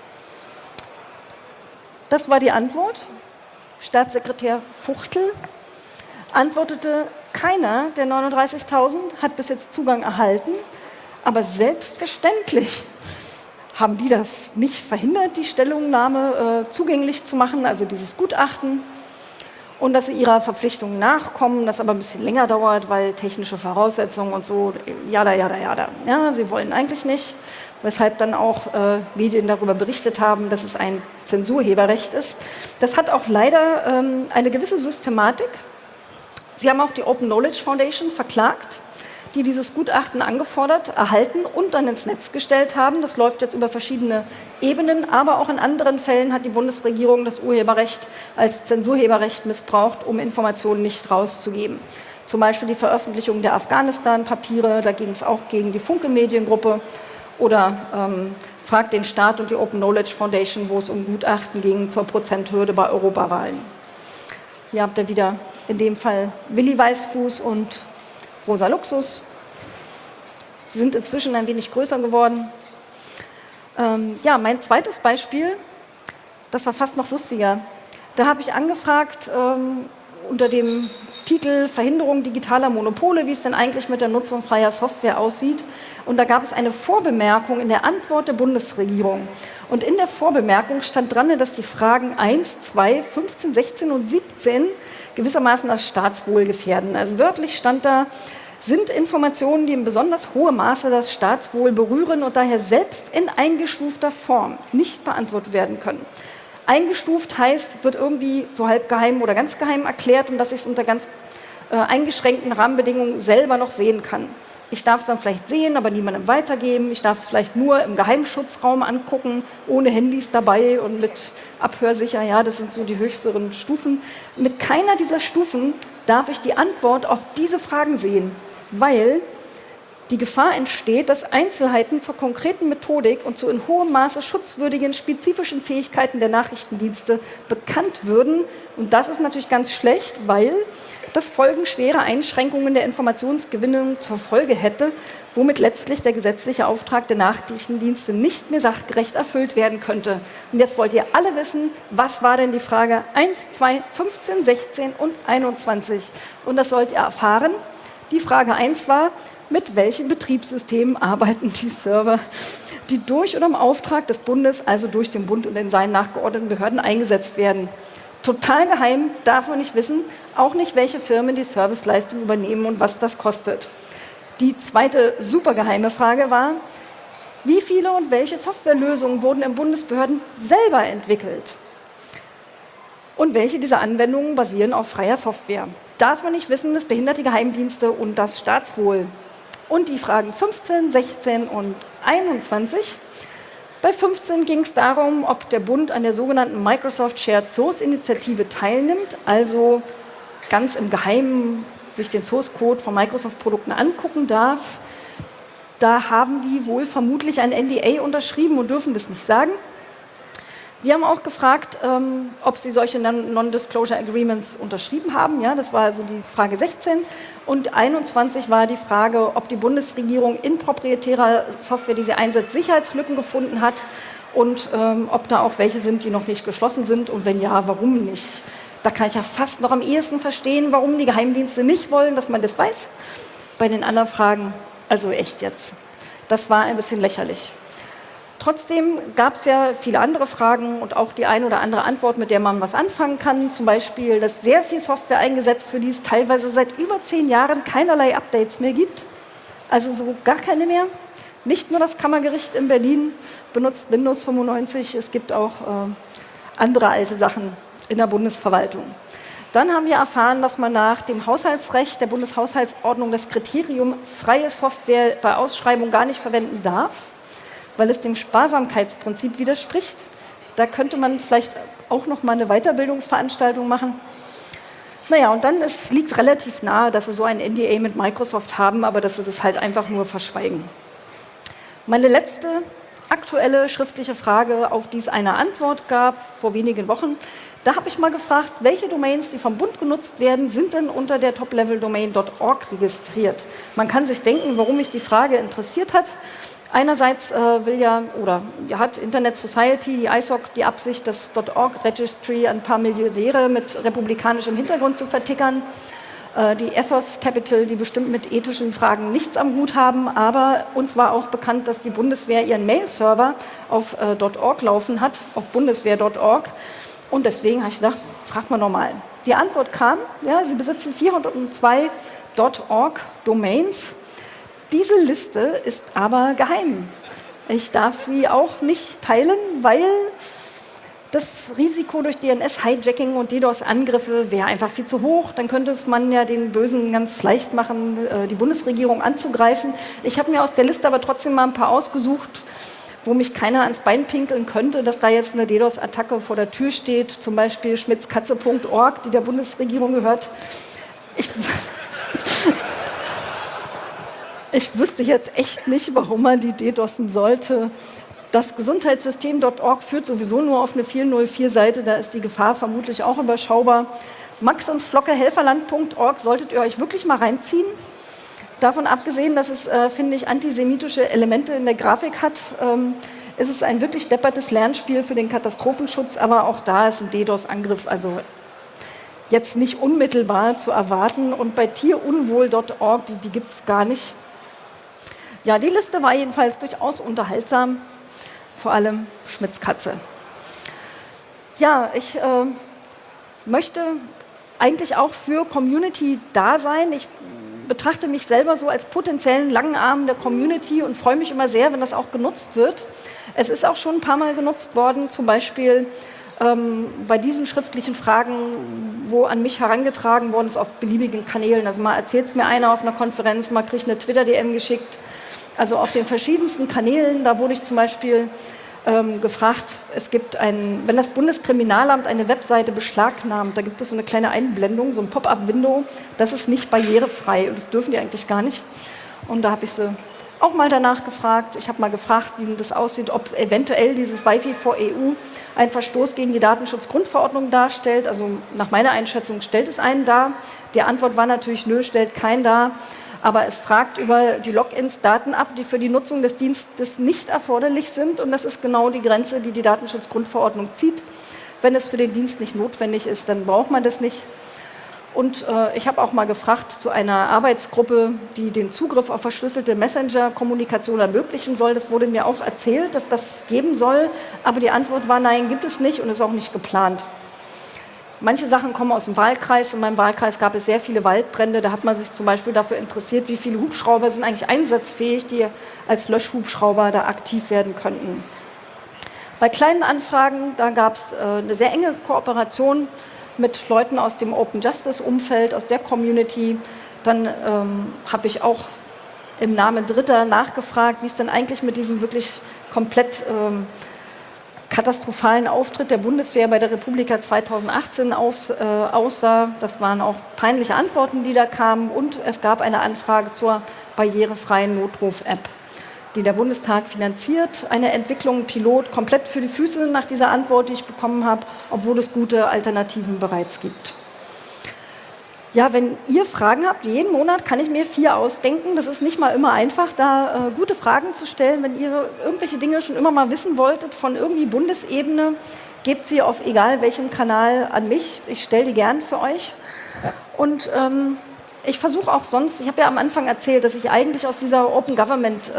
Speaker 2: Das war die Antwort. Staatssekretär Fuchtel antwortete, keiner der 39.000 hat bis jetzt Zugang erhalten, aber selbstverständlich haben die das nicht verhindert, die Stellungnahme zugänglich zu machen, also dieses Gutachten. Und dass sie ihrer Verpflichtung nachkommen, das aber ein bisschen länger dauert, weil technische Voraussetzungen und so, jada. Ja, sie wollen eigentlich nicht, weshalb dann auch Medien darüber berichtet haben, dass es ein Zensurheberrecht ist. Das hat auch leider eine gewisse Systematik. Sie haben auch die Open Knowledge Foundation verklagt, die dieses Gutachten angefordert, erhalten und dann ins Netz gestellt haben. Das läuft jetzt über verschiedene Ebenen, aber auch in anderen Fällen hat die Bundesregierung das Urheberrecht als Zensurheberrecht missbraucht, um Informationen nicht rauszugeben. Zum Beispiel die Veröffentlichung der Afghanistan-Papiere, da ging es auch gegen die Funke-Mediengruppe oder Frag den Staat und die Open Knowledge Foundation, wo es um Gutachten ging zur Prozenthürde bei Europawahlen. Hier habt ihr wieder in dem Fall Willi Weißfuß und Rosa Luxus. Sie sind inzwischen ein wenig größer geworden. Ja, mein zweites Beispiel, das war fast noch lustiger. Da habe ich angefragt unter dem Titel Verhinderung digitaler Monopole, wie es denn eigentlich mit der Nutzung freier Software aussieht. Und da gab es eine Vorbemerkung in der Antwort der Bundesregierung. Und in der Vorbemerkung stand dran, dass die Fragen 1, 2, 15, 16 und 17 gewissermaßen das Staatswohl gefährden. Also wörtlich stand da, sind Informationen, die in besonders hohem Maße das Staatswohl berühren und daher selbst in eingestufter Form nicht beantwortet werden können. Eingestuft heißt, wird irgendwie so halb geheim oder ganz geheim erklärt und dass ich es unter ganz eingeschränkten Rahmenbedingungen selber noch sehen kann. Ich darf es dann vielleicht sehen, aber niemandem weitergeben. Ich darf es vielleicht nur im Geheimschutzraum angucken, ohne Handys dabei und mit abhörsicher. Ja, das sind so die höchsteren Stufen. Mit keiner dieser Stufen darf ich die Antwort auf diese Fragen sehen, weil die Gefahr entsteht, dass Einzelheiten zur konkreten Methodik und zu in hohem Maße schutzwürdigen spezifischen Fähigkeiten der Nachrichtendienste bekannt würden. Und das ist natürlich ganz schlecht, weil das folgenschwere Einschränkungen der Informationsgewinnung zur Folge hätte, womit letztlich der gesetzliche Auftrag der Nachrichtendienste nicht mehr sachgerecht erfüllt werden könnte. Und jetzt wollt ihr alle wissen, was war denn die Frage 1, 2, 15, 16 und 21? Und das sollt ihr erfahren. Die Frage 1 war, mit welchen Betriebssystemen arbeiten die Server, die durch oder im Auftrag des Bundes, also durch den Bund und den seinen nachgeordneten Behörden eingesetzt werden. Total geheim, darf man nicht wissen, auch nicht, welche Firmen die Serviceleistung übernehmen und was das kostet. Die zweite supergeheime Frage war, wie viele und welche Softwarelösungen wurden in Bundesbehörden selber entwickelt? Und welche dieser Anwendungen basieren auf freier Software? Darf man nicht wissen, das behindert die Geheimdienste und das Staatswohl. Und die Fragen 15, 16 und 21. Bei 15 ging es darum, ob der Bund an der sogenannten Microsoft Shared Source Initiative teilnimmt, also ganz im Geheimen sich den Source Code von Microsoft-Produkten angucken darf. Da haben die wohl vermutlich ein NDA unterschrieben und dürfen das nicht sagen. Wir haben auch gefragt, ob sie solche Non-Disclosure Agreements unterschrieben haben. Ja, das war also die Frage 16. Und 21 war die Frage, ob die Bundesregierung in proprietärer Software, die sie einsetzt, Sicherheitslücken gefunden hat und ob da auch welche sind, die noch nicht geschlossen sind und wenn ja, warum nicht. Da kann ich ja fast noch am ehesten verstehen, warum die Geheimdienste nicht wollen, dass man das weiß. Bei den anderen Fragen, also echt jetzt. Das war ein bisschen lächerlich. Trotzdem gab es ja viele andere Fragen und auch die eine oder andere Antwort, mit der man was anfangen kann. Zum Beispiel, dass sehr viel Software eingesetzt, für die es teilweise seit über 10 Jahren keinerlei Updates mehr gibt. Also so gar keine mehr. Nicht nur das Kammergericht in Berlin benutzt Windows 95, es gibt auch andere alte Sachen in der Bundesverwaltung. Dann haben wir erfahren, dass man nach dem Haushaltsrecht der Bundeshaushaltsordnung das Kriterium freie Software bei Ausschreibung gar nicht verwenden darf, weil es dem Sparsamkeitsprinzip widerspricht. Da könnte man vielleicht auch noch mal eine Weiterbildungsveranstaltung machen. Naja, und dann liegt relativ nahe, dass sie so ein NDA mit Microsoft haben, aber dass sie das halt einfach nur verschweigen. Meine letzte aktuelle schriftliche Frage, auf die es eine Antwort gab vor wenigen Wochen, da habe ich mal gefragt, welche Domains, die vom Bund genutzt werden, sind denn unter der Top-Level-Domain.org registriert? Man kann sich denken, warum mich die Frage interessiert hat. Einerseits hat Internet Society, die ISOC, die Absicht, das .org Registry an ein paar Milliardäre mit republikanischem Hintergrund zu vertickern. Die Ethos Capital, die bestimmt mit ethischen Fragen nichts am Hut haben, aber uns war auch bekannt, dass die Bundeswehr ihren Mail-Server auf .org laufen hat, auf bundeswehr.org. Und deswegen habe ich gedacht, fragt man nochmal. Die Antwort kam, ja, sie besitzen 402 .org-Domains. Diese Liste ist aber geheim. Ich darf sie auch nicht teilen, weil das Risiko durch DNS-Hijacking und DDoS-Angriffe wäre einfach viel zu hoch. Dann könnte es man ja den Bösen ganz leicht machen, die Bundesregierung anzugreifen. Ich habe mir aus der Liste aber trotzdem mal ein paar ausgesucht, wo mich keiner ans Bein pinkeln könnte, dass da jetzt eine DDoS-Attacke vor der Tür steht, zum Beispiel schmitzkatze.org, die der Bundesregierung gehört. Ich wüsste jetzt echt nicht, warum man die DDoSen sollte. Das Gesundheitssystem.org führt sowieso nur auf eine 404-Seite, da ist die Gefahr vermutlich auch überschaubar. Max und Flocke Helferland.org solltet ihr euch wirklich mal reinziehen. Davon abgesehen, dass es, finde ich, antisemitische Elemente in der Grafik hat, ist es ein wirklich deppertes Lernspiel für den Katastrophenschutz, aber auch da ist ein DDoS-Angriff also jetzt nicht unmittelbar zu erwarten. Und bei tierunwohl.org, die gibt es gar nicht. Ja, die Liste war jedenfalls durchaus unterhaltsam, vor allem Schmitz-Katze. Ja, ich möchte eigentlich auch für Community da sein. Ich betrachte mich selber so als potenziellen langen Arm der Community und freue mich immer sehr, wenn das auch genutzt wird. Es ist auch schon ein paar Mal genutzt worden, zum Beispiel bei diesen schriftlichen Fragen, wo an mich herangetragen worden ist auf beliebigen Kanälen. Also mal erzählt es mir einer auf einer Konferenz, mal kriege ich eine Twitter-DM geschickt. Also auf den verschiedensten Kanälen, da wurde ich zum Beispiel gefragt, es gibt wenn das Bundeskriminalamt eine Webseite beschlagnahmt, da gibt es so eine kleine Einblendung, so ein Pop-up-Window, das ist nicht barrierefrei und das dürfen die eigentlich gar nicht. Und da habe ich sie auch mal danach gefragt. Ich habe mal gefragt, wie das aussieht, ob eventuell dieses Wi-Fi for EU einen Verstoß gegen die Datenschutzgrundverordnung darstellt. Also nach meiner Einschätzung stellt es einen dar. Die Antwort war natürlich, nö, stellt keinen dar. Aber es fragt über die Logins Daten ab, die für die Nutzung des Dienstes nicht erforderlich sind. Und das ist genau die Grenze, die die Datenschutzgrundverordnung zieht. Wenn es für den Dienst nicht notwendig ist, dann braucht man das nicht. Und ich habe auch mal gefragt zu einer Arbeitsgruppe, die den Zugriff auf verschlüsselte Messenger-Kommunikation ermöglichen soll. Das wurde mir auch erzählt, dass das geben soll. Aber die Antwort war, nein, gibt es nicht und ist auch nicht geplant. Manche Sachen kommen aus dem Wahlkreis. In meinem Wahlkreis gab es sehr viele Waldbrände. Da hat man sich zum Beispiel dafür interessiert, wie viele Hubschrauber sind eigentlich einsatzfähig, die als Löschhubschrauber da aktiv werden könnten. Bei kleinen Anfragen, da gab es eine sehr enge Kooperation mit Leuten aus dem Open Justice-Umfeld, aus der Community. Dann habe ich auch im Namen Dritter nachgefragt, wie es denn eigentlich mit diesem wirklich komplett katastrophalen Auftritt der Bundeswehr bei der Republika 2018 aussah. Das waren auch peinliche Antworten, die da kamen. Und es gab eine Anfrage zur barrierefreien Notruf-App, die der Bundestag finanziert. Eine Entwicklung, Pilot, komplett für die Füße nach dieser Antwort, die ich bekommen habe, obwohl es gute Alternativen bereits gibt. Ja, wenn ihr Fragen habt, jeden Monat kann ich mir 4 ausdenken. Das ist nicht mal immer einfach, da gute Fragen zu stellen. Wenn ihr irgendwelche Dinge schon immer mal wissen wolltet von irgendwie Bundesebene, gebt sie auf egal welchem Kanal an mich. Ich stelle die gern für euch. Und ich versuche auch sonst, ich habe ja am Anfang erzählt, dass ich eigentlich aus dieser Open Government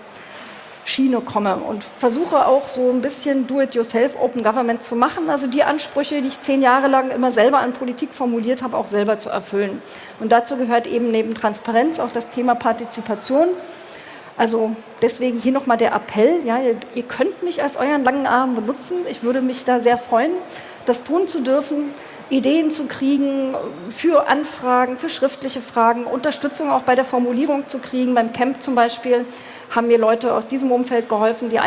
Speaker 2: Schiene komme und versuche auch so ein bisschen Do-it-yourself Open Government zu machen, also die Ansprüche, die ich 10 Jahre lang immer selber an Politik formuliert habe, auch selber zu erfüllen. Und dazu gehört eben neben Transparenz auch das Thema Partizipation. Also deswegen hier nochmal der Appell, ja, ihr könnt mich als euren langen Arm benutzen. Ich würde mich da sehr freuen, das tun zu dürfen, Ideen zu kriegen für Anfragen, für schriftliche Fragen, Unterstützung auch bei der Formulierung zu kriegen. Beim Camp zum Beispiel haben mir Leute aus diesem Umfeld geholfen, die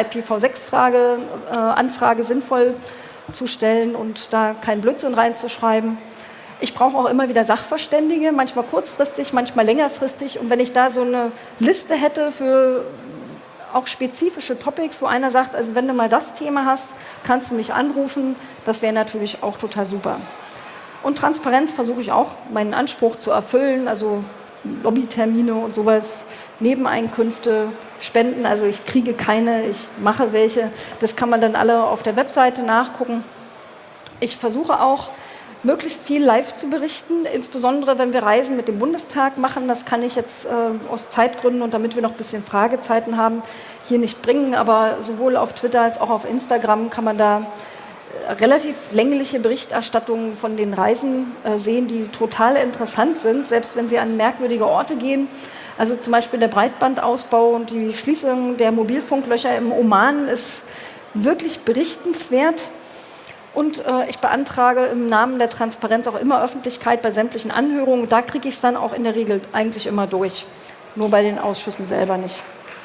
Speaker 2: IPv6-Anfrage sinnvoll zu stellen und da keinen Blödsinn reinzuschreiben. Ich brauche auch immer wieder Sachverständige, manchmal kurzfristig, manchmal längerfristig. Und wenn ich da so eine Liste hätte für auch spezifische Topics, wo einer sagt, also wenn du mal das Thema hast, kannst du mich anrufen, das wäre natürlich auch total super. Und Transparenz versuche ich auch, meinen Anspruch zu erfüllen, also Lobbytermine und sowas, Nebeneinkünfte, Spenden, also ich kriege keine, ich mache welche. Das kann man dann alle auf der Webseite nachgucken. Ich versuche auch, möglichst viel live zu berichten, insbesondere wenn wir Reisen mit dem Bundestag machen. Das kann ich jetzt aus Zeitgründen und damit wir noch ein bisschen Fragezeiten haben, hier nicht bringen. Aber sowohl auf Twitter als auch auf Instagram kann man da relativ längliche Berichterstattungen von den Reisen sehen, die total interessant sind, selbst wenn sie an merkwürdige Orte gehen. Also zum Beispiel der Breitbandausbau und die Schließung der Mobilfunklöcher im Oman ist wirklich berichtenswert. Und ich beantrage im Namen der Transparenz auch immer Öffentlichkeit bei sämtlichen Anhörungen. Da kriege ich es dann auch in der Regel eigentlich immer durch. Nur bei den Ausschüssen selber nicht.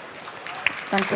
Speaker 2: Danke.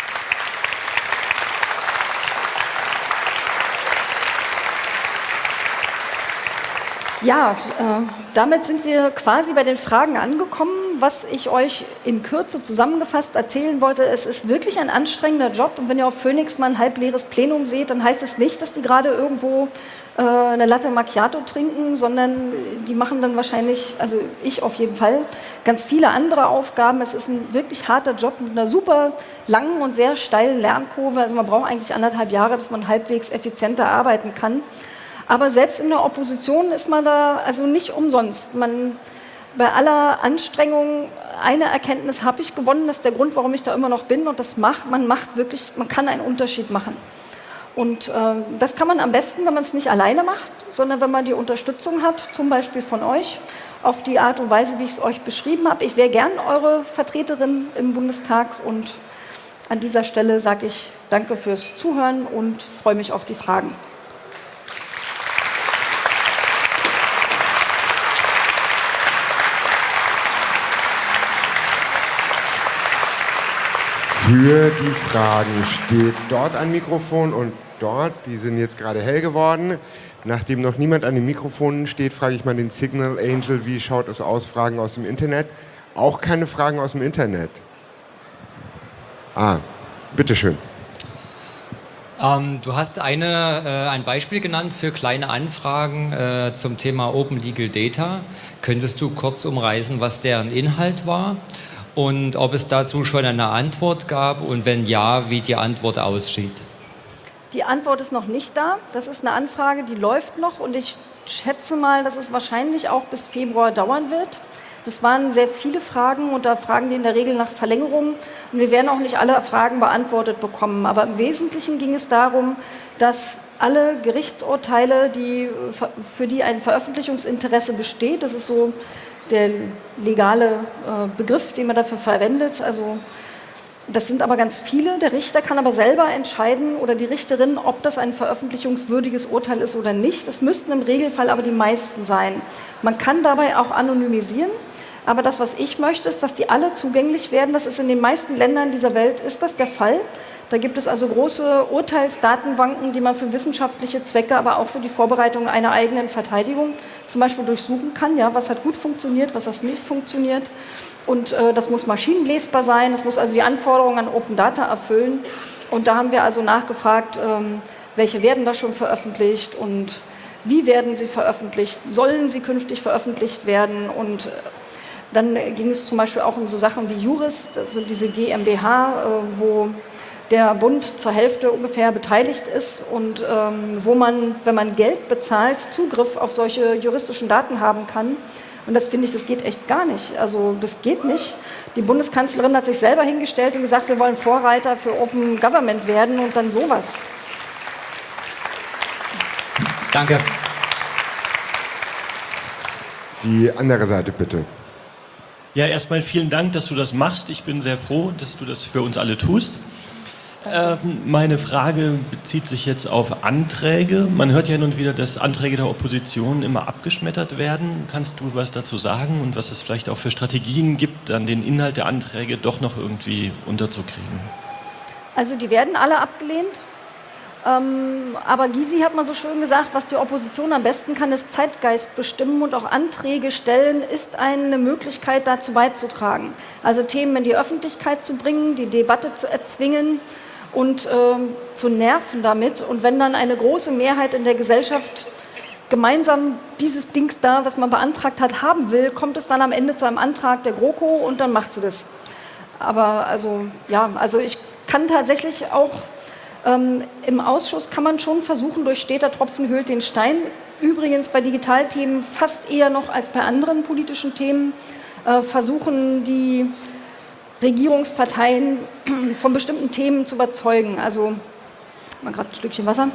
Speaker 2: Ja, damit sind wir quasi bei den Fragen angekommen. Was ich euch in Kürze zusammengefasst erzählen wollte, es ist wirklich ein anstrengender Job. Und wenn ihr auf Phoenix mal ein halbleeres Plenum seht, dann heißt es nicht, dass die gerade irgendwo eine Latte Macchiato trinken, sondern die machen dann wahrscheinlich, also ich auf jeden Fall, ganz viele andere Aufgaben. Es ist ein wirklich harter Job mit einer super langen und sehr steilen Lernkurve. Also man braucht eigentlich 1,5 Jahre, bis man halbwegs effizienter arbeiten kann. Aber selbst in der Opposition ist man da also nicht umsonst. Bei aller Anstrengung, eine Erkenntnis habe ich gewonnen, das ist der Grund, warum ich da immer noch bin. Und man kann einen Unterschied machen. Und das kann man am besten, wenn man es nicht alleine macht, sondern wenn man die Unterstützung hat, zum Beispiel von euch, auf die Art und Weise, wie ich es euch beschrieben habe. Ich wäre gern eure Vertreterin im Bundestag und an dieser Stelle sage ich danke fürs Zuhören und freue mich auf die Fragen.
Speaker 1: Für die Fragen steht dort ein Mikrofon und dort, die sind jetzt gerade hell geworden. Nachdem noch niemand an den Mikrofonen steht, frage ich mal den Signal Angel, wie schaut es aus, Fragen aus dem Internet? Auch keine Fragen aus dem Internet. Bitteschön.
Speaker 3: Du hast ein Beispiel genannt für kleine Anfragen zum Thema Open Legal Data. Könntest du kurz umreißen, was deren Inhalt war? Und ob es dazu schon eine Antwort gab und wenn ja, wie die Antwort aussieht?
Speaker 2: Die Antwort ist noch nicht da. Das ist eine Anfrage, die läuft noch und ich schätze mal, dass es wahrscheinlich auch bis Februar dauern wird. Das waren sehr viele Fragen und da fragen die in der Regel nach Verlängerung und wir werden auch nicht alle Fragen beantwortet bekommen. Aber im Wesentlichen ging es darum, dass alle Gerichtsurteile, für die ein Veröffentlichungsinteresse besteht, das ist so der legale Begriff, den man dafür verwendet. Also das sind aber ganz viele. Der Richter kann aber selber entscheiden oder die Richterin, ob das ein veröffentlichungswürdiges Urteil ist oder nicht. Das müssten im Regelfall aber die meisten sein. Man kann dabei auch anonymisieren. Aber das, was ich möchte, ist, dass die alle zugänglich werden. Das ist in den meisten Ländern dieser Welt ist das der Fall. Da gibt es also große Urteilsdatenbanken, die man für wissenschaftliche Zwecke, aber auch für die Vorbereitung einer eigenen Verteidigung zum Beispiel durchsuchen kann. Ja, was hat gut funktioniert, was hat nicht funktioniert. Und das muss maschinenlesbar sein, das muss also die Anforderungen an Open Data erfüllen. Und da haben wir also nachgefragt, welche werden da schon veröffentlicht und wie werden sie veröffentlicht, sollen sie künftig veröffentlicht werden. Und dann ging es zum Beispiel auch um so Sachen wie Juris, also diese GmbH, wo der Bund zur Hälfte ungefähr beteiligt ist und wo man, wenn man Geld bezahlt, Zugriff auf solche juristischen Daten haben kann. Und das finde ich, das geht echt gar nicht. Also das geht nicht. Die Bundeskanzlerin hat sich selber hingestellt und gesagt, wir wollen Vorreiter für Open Government werden und dann sowas.
Speaker 3: Danke.
Speaker 4: Die andere Seite bitte.
Speaker 5: Ja, erstmal vielen Dank, dass du das machst. Ich bin sehr froh, dass du das für uns alle tust. Meine Frage bezieht sich jetzt auf Anträge. Man hört ja nun wieder, dass Anträge der Opposition immer abgeschmettert werden. Kannst du was dazu sagen und was es vielleicht auch für Strategien gibt, dann den Inhalt der Anträge doch noch irgendwie unterzukriegen?
Speaker 2: Also die werden alle abgelehnt. Aber Gysi hat mal so schön gesagt, was die Opposition am besten kann, ist Zeitgeist bestimmen und auch Anträge stellen, ist eine Möglichkeit, dazu beizutragen. Also Themen in die Öffentlichkeit zu bringen, die Debatte zu erzwingen und zu nerven damit. Und wenn dann eine große Mehrheit in der Gesellschaft gemeinsam dieses Dings da, was man beantragt hat, haben will, kommt es dann am Ende zu einem Antrag der GroKo und dann macht sie das. Aber also, ja, also ich kann tatsächlich auch im Ausschuss kann man schon versuchen, durch steter Tropfen höhlt den Stein. Übrigens bei Digitalthemen fast eher noch als bei anderen politischen Themen versuchen die Regierungsparteien von bestimmten Themen zu überzeugen. Also, mal gerade ein Stückchen Wasser.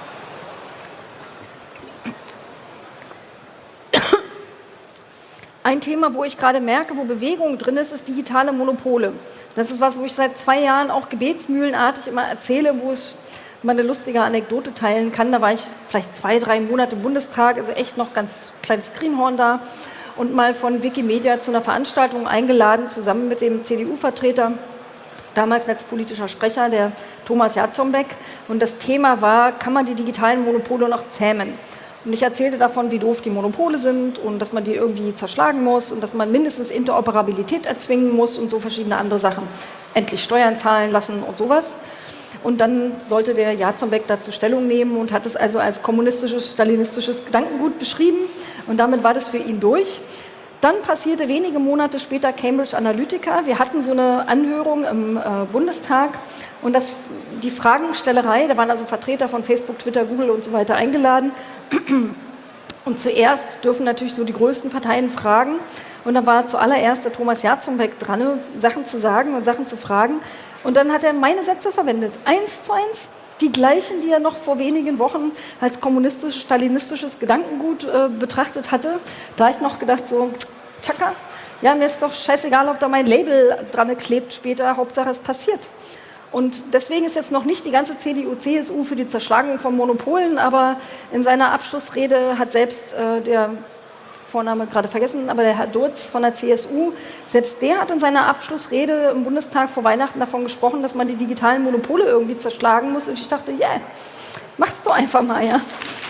Speaker 2: Ein Thema, wo ich gerade merke, wo Bewegung drin ist, ist digitale Monopole. Das ist was, wo ich seit 2 Jahren auch gebetsmühlenartig immer erzähle, wo ich mal eine lustige Anekdote teilen kann. Da war ich vielleicht 2, 3 Monate im Bundestag, also echt noch ganz kleines Greenhorn da und mal von Wikimedia zu einer Veranstaltung eingeladen, zusammen mit dem CDU-Vertreter, damals netzpolitischer Sprecher, der Thomas Jarzombeck. Und das Thema war, kann man die digitalen Monopole noch zähmen? Und ich erzählte davon, wie doof die Monopole sind und dass man die irgendwie zerschlagen muss und dass man mindestens Interoperabilität erzwingen muss und so verschiedene andere Sachen. Endlich Steuern zahlen lassen und sowas. Und dann sollte der Jarzombeck dazu Stellung nehmen und hat es also als kommunistisches, stalinistisches Gedankengut beschrieben. Und damit war das für ihn durch. Dann passierte wenige Monate später Cambridge Analytica. Wir hatten so eine Anhörung im Bundestag und die Fragenstellerei, da waren also Vertreter von Facebook, Twitter, Google und so weiter eingeladen. Und zuerst dürfen natürlich so die größten Parteien fragen. Und dann war zuallererst der Thomas Jarzombeck dran, Sachen zu sagen und Sachen zu fragen. Und dann hat er meine Sätze verwendet, 1:1. Die gleichen, die er noch vor wenigen Wochen als kommunistisch-stalinistisches Gedankengut betrachtet hatte. Da habe ich noch gedacht so, tschakka, ja, mir ist doch scheißegal, ob da mein Label dran klebt später, Hauptsache es passiert. Und deswegen ist jetzt noch nicht die ganze CDU, CSU für die Zerschlagung von Monopolen, aber in seiner Abschlussrede hat selbst der Vorname gerade vergessen, aber der Herr Durz von der CSU, selbst der hat in seiner Abschlussrede im Bundestag vor Weihnachten davon gesprochen, dass man die digitalen Monopole irgendwie zerschlagen muss. Und ich dachte, ja, yeah, mach's doch einfach mal, ja.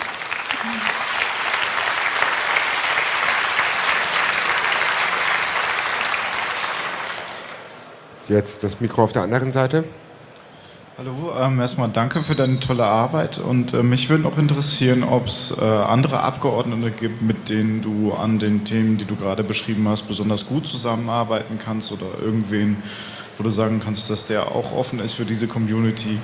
Speaker 4: Jetzt das Mikro auf der anderen Seite.
Speaker 6: Hallo, erstmal danke für deine tolle Arbeit und mich würde noch interessieren, ob es andere Abgeordnete gibt, mit denen du an den Themen, die du gerade beschrieben hast, besonders gut zusammenarbeiten kannst oder irgendwen, wo du sagen kannst, dass der auch offen ist für diese Community.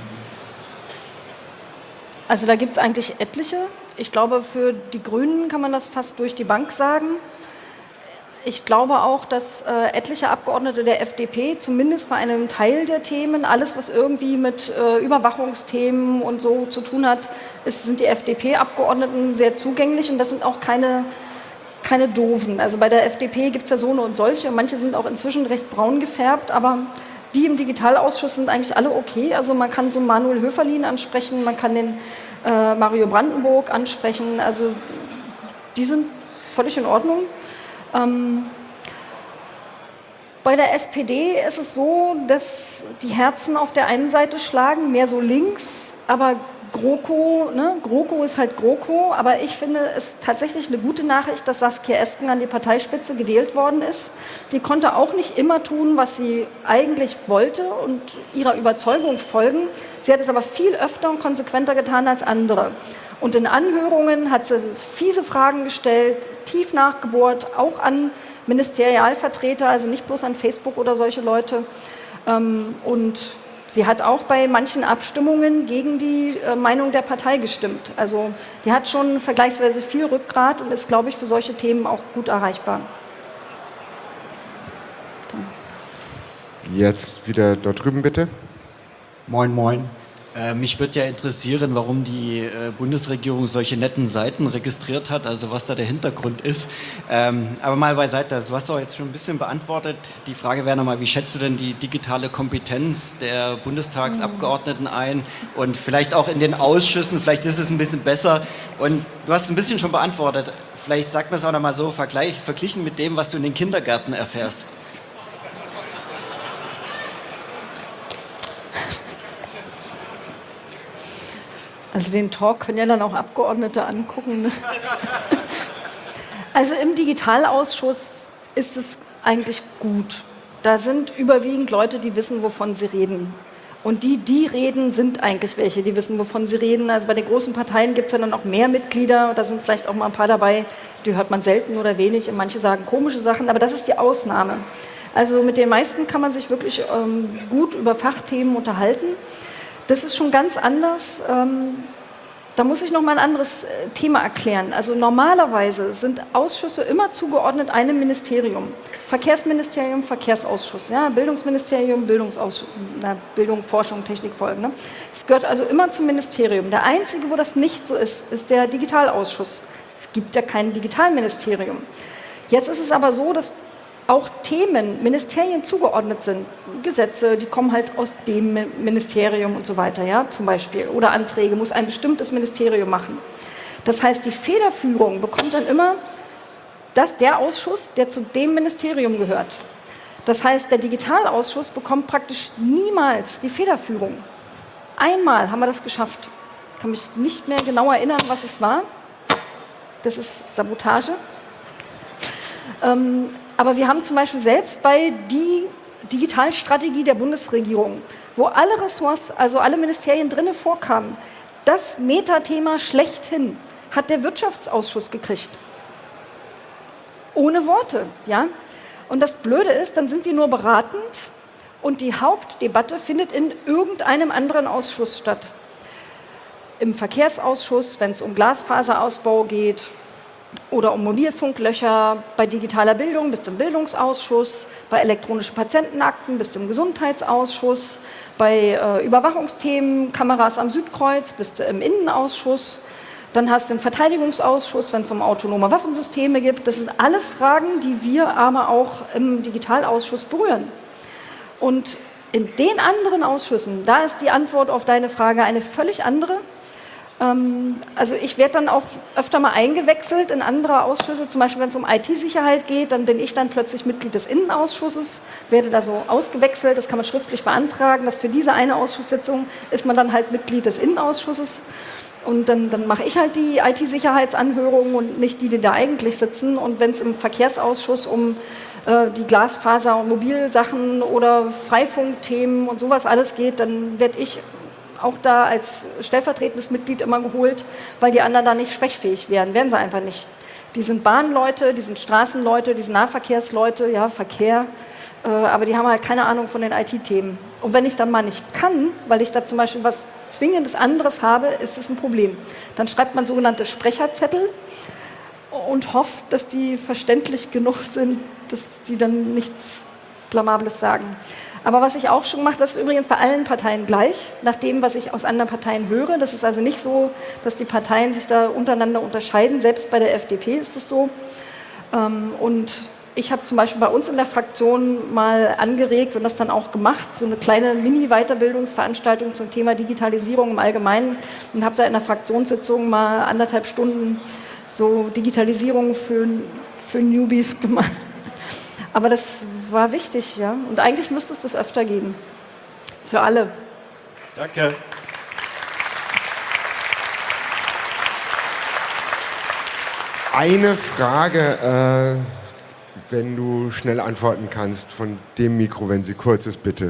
Speaker 2: Also da gibt es eigentlich etliche. Ich glaube, für die Grünen kann man das fast durch die Bank sagen. Ich glaube auch, dass etliche Abgeordnete der FDP, zumindest bei einem Teil der Themen, alles, was irgendwie mit Überwachungsthemen und so zu tun hat, sind die FDP-Abgeordneten sehr zugänglich und das sind auch keine Doofen. Also bei der FDP gibt es ja so und solche, manche sind auch inzwischen recht braun gefärbt, aber die im Digitalausschuss sind eigentlich alle okay. Also man kann so Manuel Höferlin ansprechen, man kann den Mario Brandenburg ansprechen, also die sind völlig in Ordnung. Bei der SPD ist es so, dass die Herzen auf der einen Seite schlagen, mehr so links, aber GroKo, ne? GroKo ist halt GroKo, aber ich finde es tatsächlich eine gute Nachricht, dass Saskia Esken an die Parteispitze gewählt worden ist. Die konnte auch nicht immer tun, was sie eigentlich wollte und ihrer Überzeugung folgen. Sie hat es aber viel öfter und konsequenter getan als andere. Und in Anhörungen hat sie fiese Fragen gestellt, tief nachgebohrt, auch an Ministerialvertreter, also nicht bloß an Facebook oder solche Leute. Und sie hat auch bei manchen Abstimmungen gegen die Meinung der Partei gestimmt. Also die hat schon vergleichsweise viel Rückgrat und ist, glaube ich, für solche Themen auch gut erreichbar.
Speaker 1: Jetzt wieder dort drüben, bitte.
Speaker 7: Moin, moin. Mich würde ja interessieren, warum die Bundesregierung solche netten Seiten registriert hat, also was da der Hintergrund ist. Aber mal beiseite, also du hast doch jetzt schon ein bisschen beantwortet. Die Frage wäre nochmal, wie schätzt du denn die digitale Kompetenz der Bundestagsabgeordneten ein und vielleicht auch in den Ausschüssen, vielleicht ist es ein bisschen besser. Und du hast es ein bisschen schon beantwortet, vielleicht sagt man es auch nochmal so, verglichen mit dem, was du in den Kindergärten erfährst.
Speaker 2: Also den Talk können ja dann auch Abgeordnete angucken. Ne? Also im Digitalausschuss ist es eigentlich gut. Da sind überwiegend Leute, die wissen, wovon sie reden. Und die reden, sind eigentlich welche, die wissen, wovon sie reden. Also bei den großen Parteien gibt es ja dann auch mehr Mitglieder. Da sind vielleicht auch mal ein paar dabei, die hört man selten oder wenig. Und manche sagen komische Sachen, aber das ist die Ausnahme. Also mit den meisten kann man sich wirklich gut über Fachthemen unterhalten. Das ist schon ganz anders. Da muss ich noch mal ein anderes Thema erklären. Also normalerweise sind Ausschüsse immer zugeordnet einem Ministerium. Verkehrsministerium, Verkehrsausschuss, ja, Bildungsministerium, Bildung, Forschung, Technik, Folgen. Ne? Es gehört also immer zum Ministerium. Der einzige, wo das nicht so ist, ist der Digitalausschuss. Es gibt ja kein Digitalministerium. Jetzt ist es aber so, dass auch Themen Ministerien zugeordnet sind. Gesetze, die kommen halt aus dem Ministerium und so weiter, ja, zum Beispiel. Oder Anträge muss ein bestimmtes Ministerium machen. Das heißt, die Federführung bekommt dann immer der Ausschuss, der zu dem Ministerium gehört. Das heißt, der Digitalausschuss bekommt praktisch niemals die Federführung. Einmal haben wir das geschafft. Ich kann mich nicht mehr genau erinnern, was es war. Das ist Sabotage. Aber wir haben zum Beispiel selbst bei die Digitalstrategie der Bundesregierung, wo alle Ressorts, also alle Ministerien drinne vorkamen, das Metathema schlechthin hat der Wirtschaftsausschuss gekriegt. Ohne Worte, ja. Und das Blöde ist, dann sind wir nur beratend und die Hauptdebatte findet in irgendeinem anderen Ausschuss statt. Im Verkehrsausschuss, wenn es um Glasfaserausbau geht, oder um Mobilfunklöcher, bei digitaler Bildung bist du im Bildungsausschuss, bei elektronischen Patientenakten bist du im Gesundheitsausschuss, bei Überwachungsthemen, Kameras am Südkreuz bist du im Innenausschuss, dann hast du den Verteidigungsausschuss, wenn es um autonome Waffensysteme geht. Das sind alles Fragen, die wir aber auch im Digitalausschuss berühren. Und in den anderen Ausschüssen, da ist die Antwort auf deine Frage eine völlig andere. Also ich werde dann auch öfter mal eingewechselt in andere Ausschüsse, zum Beispiel wenn es um IT-Sicherheit geht, dann bin ich dann plötzlich Mitglied des Innenausschusses, werde da so ausgewechselt, das kann man schriftlich beantragen, dass für diese eine Ausschusssitzung ist man dann halt Mitglied des Innenausschusses und dann mache ich halt die IT-Sicherheitsanhörungen und nicht die da eigentlich sitzen und wenn es im Verkehrsausschuss um die Glasfaser- und Mobilsachen oder Freifunkthemen und sowas alles geht, dann werde ich auch da als stellvertretendes Mitglied immer geholt, weil die anderen da nicht sprechfähig wären. Wären sie einfach nicht. Die sind Bahnleute, die sind Straßenleute, die sind Nahverkehrsleute, ja, Verkehr, aber die haben halt keine Ahnung von den IT-Themen. Und wenn ich dann mal nicht kann, weil ich da zum Beispiel was Zwingendes anderes habe, ist es ein Problem. Dann schreibt man sogenannte Sprecherzettel und hofft, dass die verständlich genug sind, dass die dann nichts Blamables sagen. Aber was ich auch schon gemacht habe, das ist übrigens bei allen Parteien gleich, nach dem, was ich aus anderen Parteien höre. Das ist also nicht so, dass die Parteien sich da untereinander unterscheiden. Selbst bei der FDP ist es so. Und ich habe zum Beispiel bei uns in der Fraktion mal angeregt und das dann auch gemacht, so eine kleine Mini-Weiterbildungsveranstaltung zum Thema Digitalisierung im Allgemeinen und habe da in der Fraktionssitzung mal 1,5 Stunden so Digitalisierung für Newbies gemacht. Aber das war wichtig, ja. Und eigentlich müsste es das öfter geben. Für alle.
Speaker 7: Danke.
Speaker 1: Eine Frage, wenn du schnell antworten kannst, von dem Mikro, wenn sie kurz ist, bitte.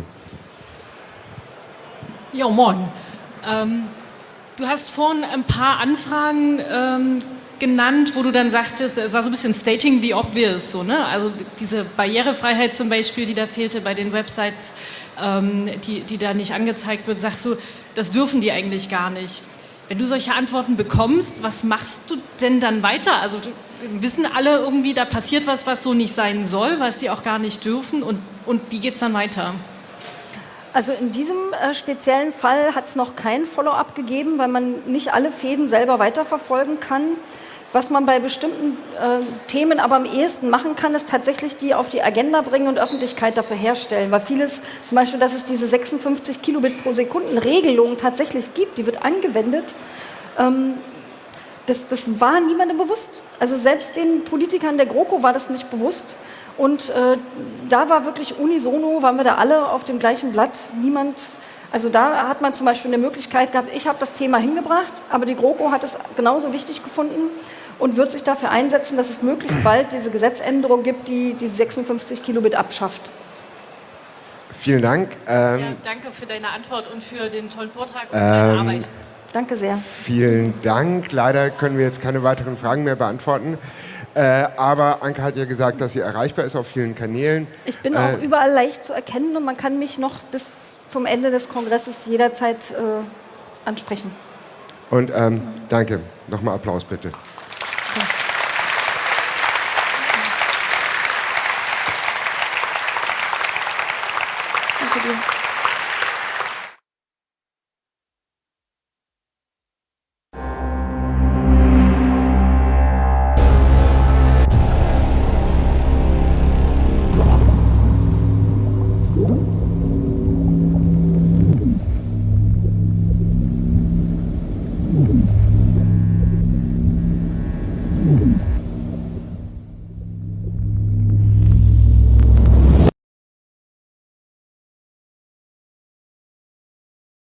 Speaker 8: Ja, moin. Du hast vorhin ein paar Anfragen genannt, wo du dann sagtest, es war so ein bisschen stating the obvious, so, ne? Also diese Barrierefreiheit zum Beispiel, die da fehlte bei den Websites, die da nicht angezeigt wird, sagst du, das dürfen die eigentlich gar nicht. Wenn du solche Antworten bekommst, was machst du denn dann weiter? Also wissen alle irgendwie, da passiert was, was so nicht sein soll, was die auch gar nicht dürfen, und wie geht es dann weiter?
Speaker 2: Also in diesem speziellen Fall hat es noch kein Follow-up gegeben, weil man nicht alle Fäden selber weiterverfolgen kann. Was man bei bestimmten Themen aber am ehesten machen kann, ist tatsächlich die auf die Agenda bringen und Öffentlichkeit dafür herstellen. Weil vieles, zum Beispiel, dass es diese 56 Kilobit pro Sekunden Regelung tatsächlich gibt, die wird angewendet, das war niemandem bewusst. Also selbst den Politikern der GroKo war das nicht bewusst. Und da war wirklich unisono, waren wir da alle auf dem gleichen Blatt. Niemand, also da hat man zum Beispiel eine Möglichkeit gehabt, ich habe das Thema hingebracht, aber die GroKo hat es genauso wichtig gefunden und wird sich dafür einsetzen, dass es möglichst bald diese Gesetzänderung gibt, die diese 56 Kilobit abschafft.
Speaker 1: Vielen Dank.
Speaker 8: Ja, danke für deine Antwort und für den tollen Vortrag und für deine Arbeit.
Speaker 2: Danke sehr.
Speaker 1: Vielen Dank. Leider können wir jetzt keine weiteren Fragen mehr beantworten. Aber Anke hat ja gesagt, dass sie erreichbar ist auf vielen Kanälen.
Speaker 2: Ich bin auch überall leicht zu erkennen und man kann mich noch bis zum Ende des Kongresses jederzeit ansprechen.
Speaker 1: Und danke. Nochmal Applaus bitte.
Speaker 2: Danke dir.